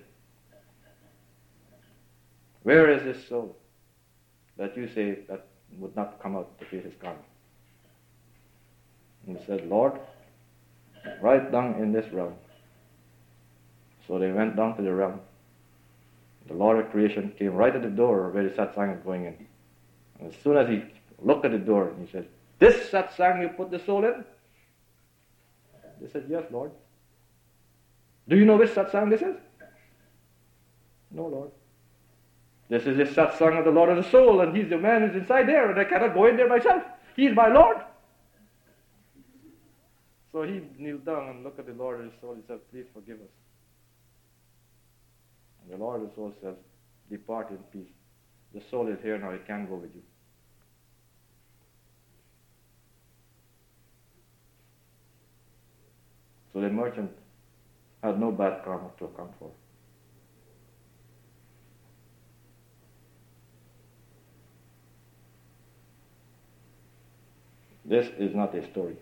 Where is this soul that you say that would not come out to face his karma? And he said, Lord, right down in this realm. So they went down to the realm. The Lord of creation came right at the door where the satsang is going in. And as soon as he look at the door, and he says, "This satsang you put the soul in?" They said, "Yes, Lord." "Do you know which satsang this is?" "No, Lord." "This is the satsang of the Lord of the soul, and he's the man who's inside there, and I cannot go in there myself. He's my Lord." So he kneeled down and looked at the Lord of the soul. He said, "Please forgive us." And the Lord of the soul says, "Depart in peace. The soul is here now. It can't go with you." So the merchant had no bad karma to account for. This is not a story.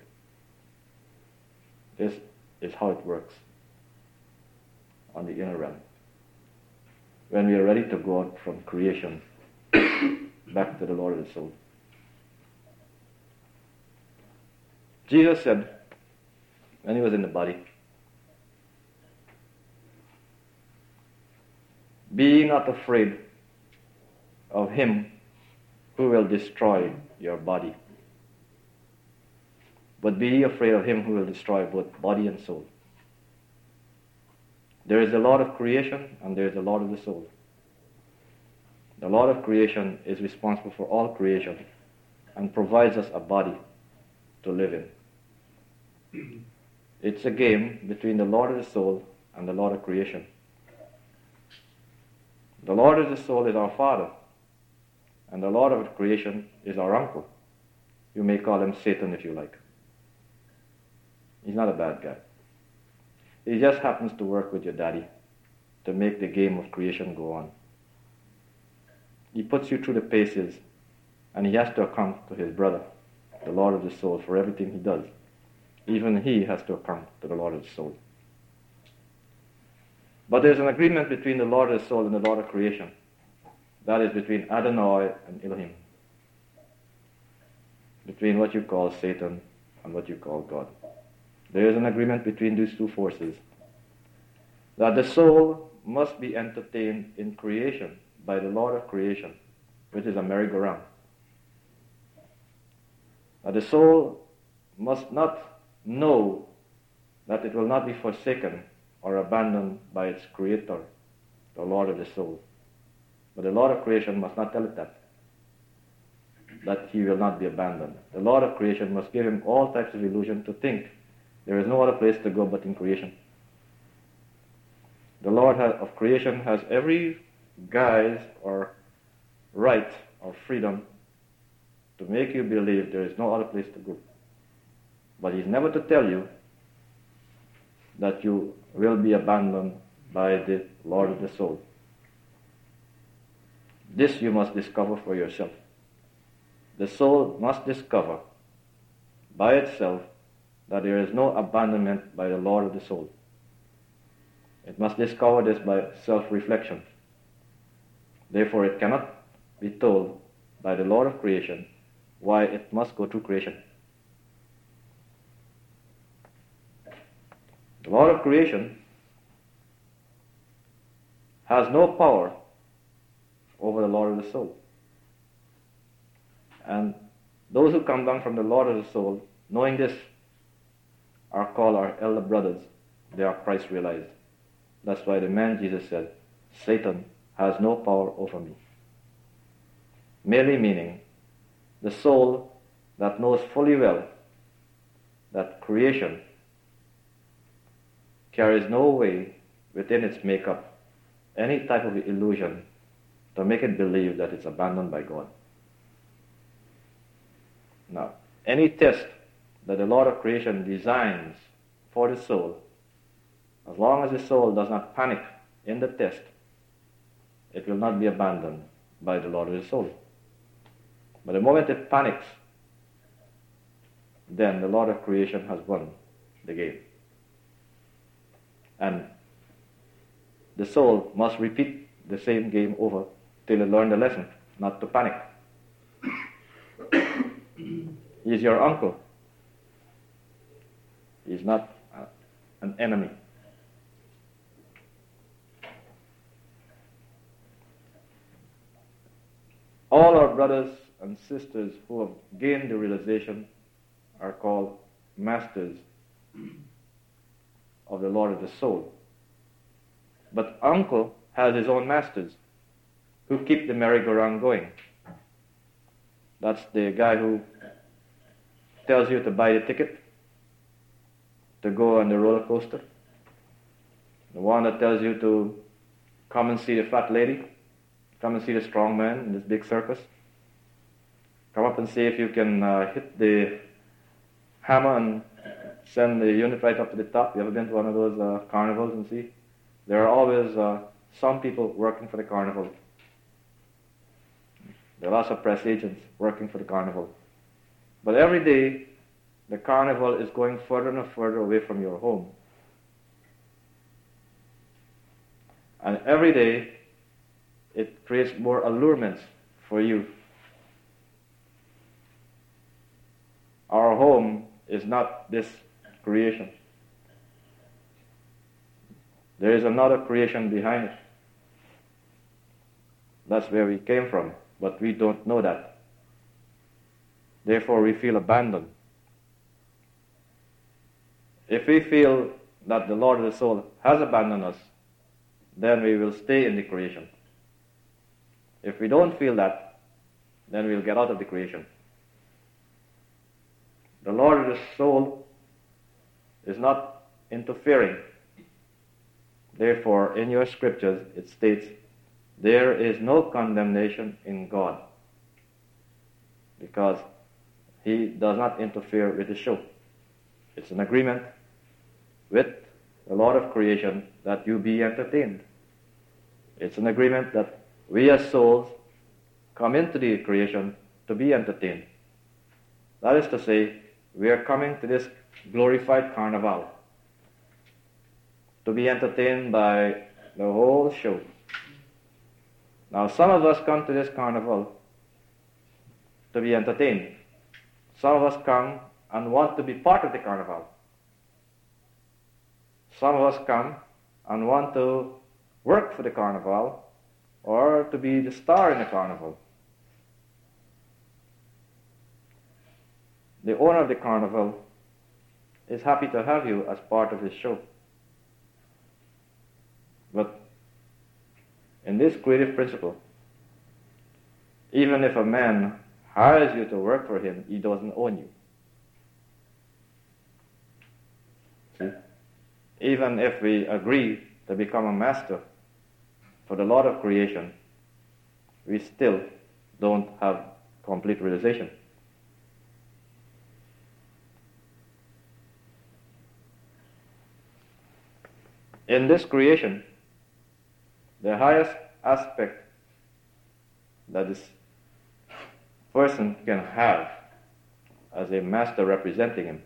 This is how it works on the inner realm. When we are ready to go out from creation back to the Lord of the soul. Jesus said, when he was in the body, "Be not afraid of him who will destroy your body, but be ye afraid of him who will destroy both body and soul." There is the Lord of creation and there is the Lord of the soul. The Lord of creation is responsible for all creation and provides us a body to live in. It's a game between the Lord of the soul and the Lord of creation. The Lord of the soul is our Father, and the Lord of creation is our uncle. You may call him Satan if you like. He's not a bad guy. He just happens to work with your daddy to make the game of creation go on. He puts you through the paces, and he has to account to his brother, the Lord of the soul, for everything he does. Even he has to account to the Lord of the soul. But there's an agreement between the Lord of the soul and the Lord of creation. That is between Adonai and Elohim. Between what you call Satan and what you call God. There is an agreement between these two forces that the soul must be entertained in creation by the Lord of creation, which is a merry-go-round. That the soul must not know that it will not be forsaken or abandoned by its creator, the Lord of the soul. But the Lord of creation must not tell it that, that he will not be abandoned. The Lord of creation must give him all types of illusion to think there is no other place to go but in creation. The Lord has, of creation has every guise or right or freedom to make you believe there is no other place to go. But he's never to tell you that you will be abandoned by the Lord of the soul. This you must discover for yourself. The soul must discover by itself that there is no abandonment by the Lord of the soul. It must discover this by self-reflection. Therefore, it cannot be told by the Lord of creation why it must go through creation. The Lord of creation has no power over the Lord of the soul. And those who come down from the Lord of the soul, knowing this, are called our elder brothers. They are Christ realized. That's why the man Jesus said, Satan has no power over me. Merely meaning the soul that knows fully well that creation carries no way within its makeup any type of illusion to make it believe that it's abandoned by God. Now, any test that the Lord of creation designs for the soul, as long as the soul does not panic in the test, it will not be abandoned by the Lord of the soul. But the moment it panics, then the Lord of creation has won the game. And the soul must repeat the same game over till it learns the lesson, not to panic. He is your uncle. He is not uh, an enemy. All our brothers and sisters who have gained the realization are called masters of the Lord of the soul. But uncle has his own masters who keep the merry-go-round going. That's the guy who tells you to buy the ticket to go on the roller coaster. The one that tells you to come and see the fat lady, come and see the strong man in this big circus. Come up and see if you can uh, hit the hammer and send the unit right up to the top. You ever been to one of those uh, carnivals and see? There are always uh, some people working for the carnival. There are lots of press agents working for the carnival. But every day, the carnival is going further and further away from your home. And every day, it creates more allurements for you. Our home is not this creation. There is another creation behind it. That's where we came from, but we don't know that. Therefore, we feel abandoned. If we feel that the Lord of the soul has abandoned us, then we will stay in the creation. If we don't feel that, then we'll get out of the creation. The Lord of the soul is not interfering. Therefore, in your scriptures, it states, there is no condemnation in God, because He does not interfere with the show. It's an agreement with the Lord of creation that you be entertained. It's an agreement that we as souls come into the creation to be entertained. That is to say, we are coming to this glorified carnival to be entertained by the whole show. Now, some of us come to this carnival to be entertained. Some of us come and want to be part of the carnival. Some of us come and want to work for the carnival or to be the star in the carnival. The owner of the carnival is happy to have you as part of his show. But in this creative principle, even if a man hires you to work for him, he doesn't own you. See? Even if we agree to become a master for the Lord of creation, we still don't have complete realization. In this creation, the highest aspect that this person can have as a master representing him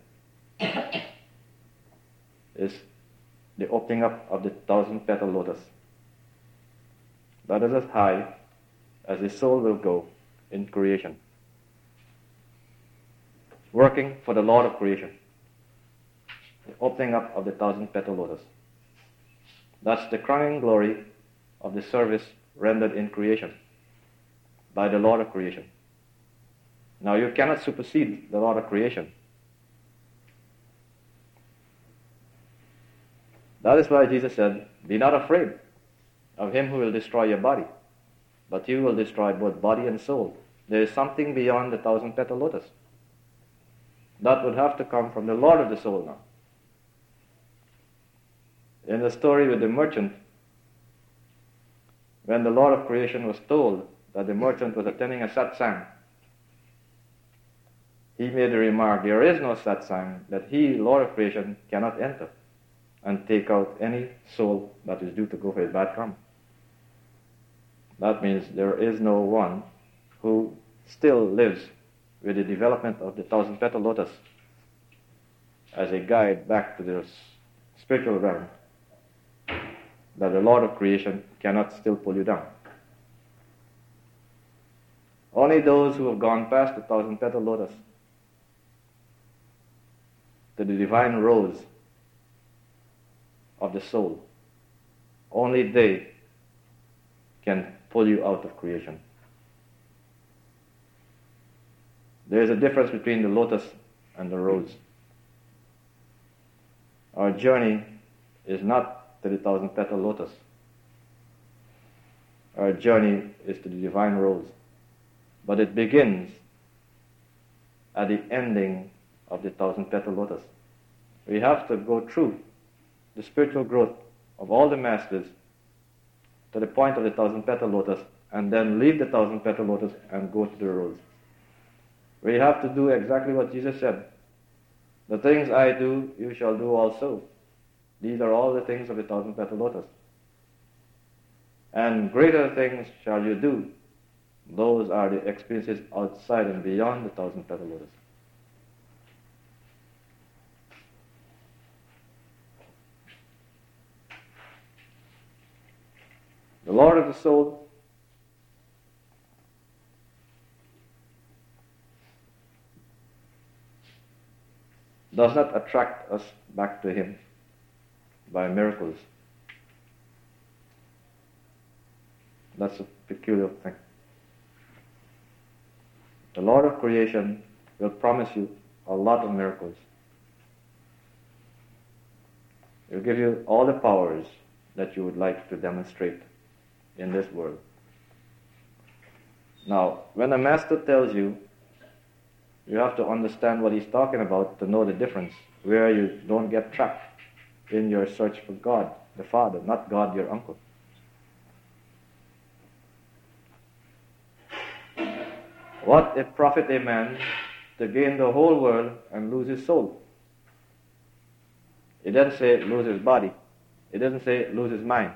is the opening up of the thousand petal lotus. That is as high as the soul will go in creation, working for the Lord of creation. The opening up of the thousand petal lotus. That's the crowning glory of the service rendered in creation by the Lord of creation. Now, you cannot supersede the Lord of creation. That is why Jesus said, be not afraid of him who will destroy your body, but he will destroy both body and soul. There is something beyond the thousand petal lotus. That would have to come from the Lord of the soul now. In the story with the merchant, when the Lord of creation was told that the merchant was attending a satsang, he made the remark, there is no satsang that he, Lord of creation, cannot enter and take out any soul that is due to go for his bad karma. That means there is no one who still lives with the development of the thousand petal lotus as a guide back to the spiritual realm, that the Lord of creation cannot still pull you down. Only those who have gone past the thousand petal lotus to the divine rose of the soul, only they can pull you out of creation. There is a difference between the lotus and the rose. Our journey is not to the thousand petal lotus. Our journey is to the divine rose. But it begins at the ending of the thousand petal lotus. We have to go through the spiritual growth of all the masters to the point of the thousand petal lotus, and then leave the thousand petal lotus and go to the rose. We have to do exactly what Jesus said. The things I do, you shall do also. These are all the things of the thousand petal lotus. And greater things shall you do. Those are the experiences outside and beyond the thousand petal lotus. The Lord of the soul does not attract us back to Him by miracles. That's a peculiar thing. The Lord of creation will promise you a lot of miracles. He'll give you all the powers that you would like to demonstrate in this world. Now, when a master tells you, you have to understand what he's talking about to know the difference, where you don't get trapped in your search for God, the Father, not God, your uncle. What it profit a man to gain the whole world and lose his soul? It doesn't say lose his body. It doesn't say lose his mind.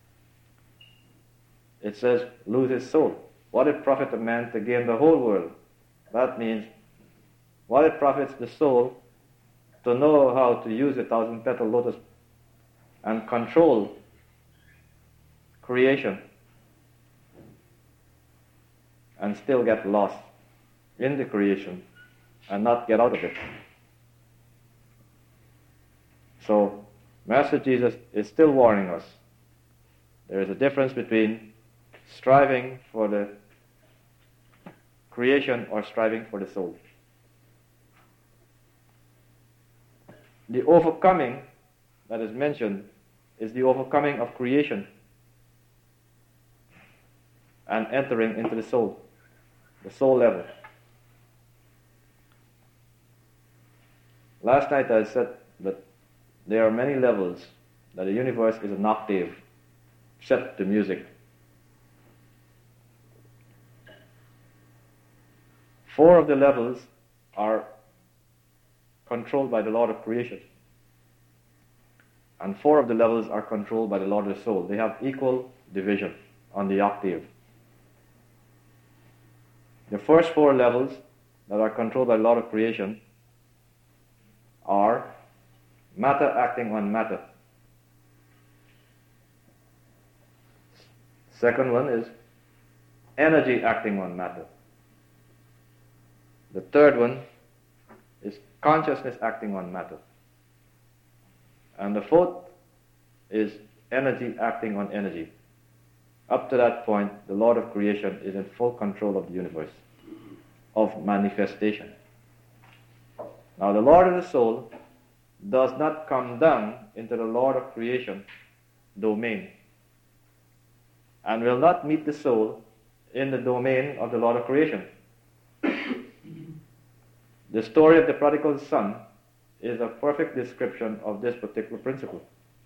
It says lose his soul. What it profit a man to gain the whole world? That means what it profits the soul to know how to use the thousand petal lotus and control creation and still get lost in the creation and not get out of it. So, Master Jesus is still warning us. There is a difference between striving for the creation or striving for the soul. The overcoming that is mentioned is the overcoming of creation and entering into the soul, the soul level. Last night I said that there are many levels, that the universe is an octave set to music. Four of the levels are controlled by the Lord of creation. And four of the levels are controlled by the Lord of the soul. They have equal division on the octave. The first four levels that are controlled by the Lord of creation are matter acting on matter. Second one is energy acting on matter. The third one is consciousness acting on matter. And the fourth is energy acting on energy. Up to that point, the Lord of creation is in full control of the universe, of manifestation. Now, the Lord of the soul does not come down into the Lord of creation domain and will not meet the soul in the domain of the Lord of creation. The story of the prodigal son is a perfect description of this particular principle.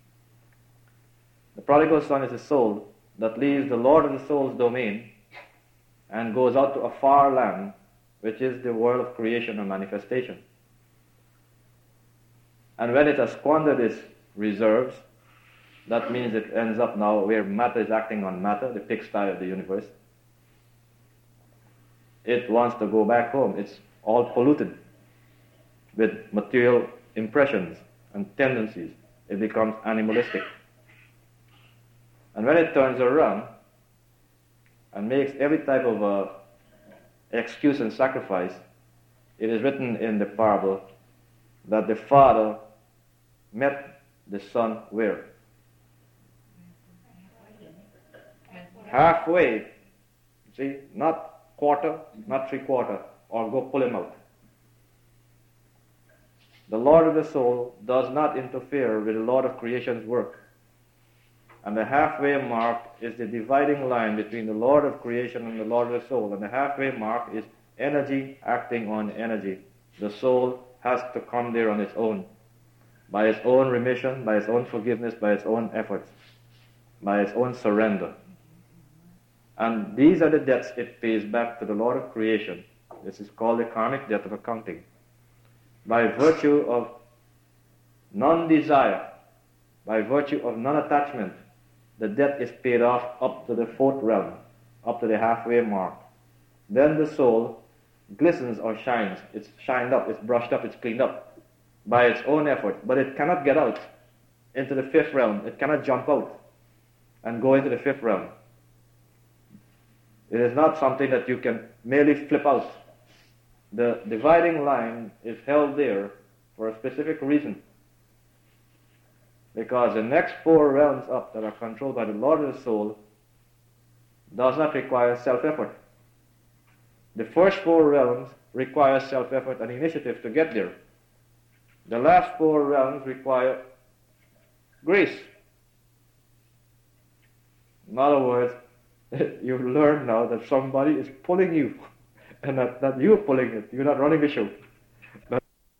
The prodigal son is a soul that leaves the Lord of the soul's domain and goes out to a far land, which is the world of creation and manifestation. And when it has squandered its reserves, that means it ends up now where matter is acting on matter, the pigsty of the universe. It wants to go back home. It's all polluted with material impressions and tendencies. It becomes animalistic. And when it turns around and makes every type of uh, excuse and sacrifice, it is written in the parable that the father met the son where? Halfway. See, not quarter, not three quarter, or go pull him out. The Lord of the soul does not interfere with the Lord of creation's work. And the halfway mark is the dividing line between the Lord of creation and the Lord of the soul. And the halfway mark is energy acting on energy. The soul has to come there on its own, by its own remission, by its own forgiveness, by its own efforts, by its own surrender. And these are the debts it pays back to the Lord of creation. This is called the karmic debt of accounting. By virtue of non-desire, by virtue of non-attachment, the debt is paid off up to the fourth realm, up to the halfway mark. Then the soul glistens or shines. It's shined up, it's brushed up, it's cleaned up by its own effort. But it cannot get out into the fifth realm. It cannot jump out and go into the fifth realm. It is not something that you can merely flip out. The dividing line is held there for a specific reason. Because the next four realms up that are controlled by the Lord of the soul does not require self-effort. The first four realms require self-effort and initiative to get there. The last four realms require grace. In other words, you learn now that somebody is pulling you, and that, that you're pulling it. You're not running the show.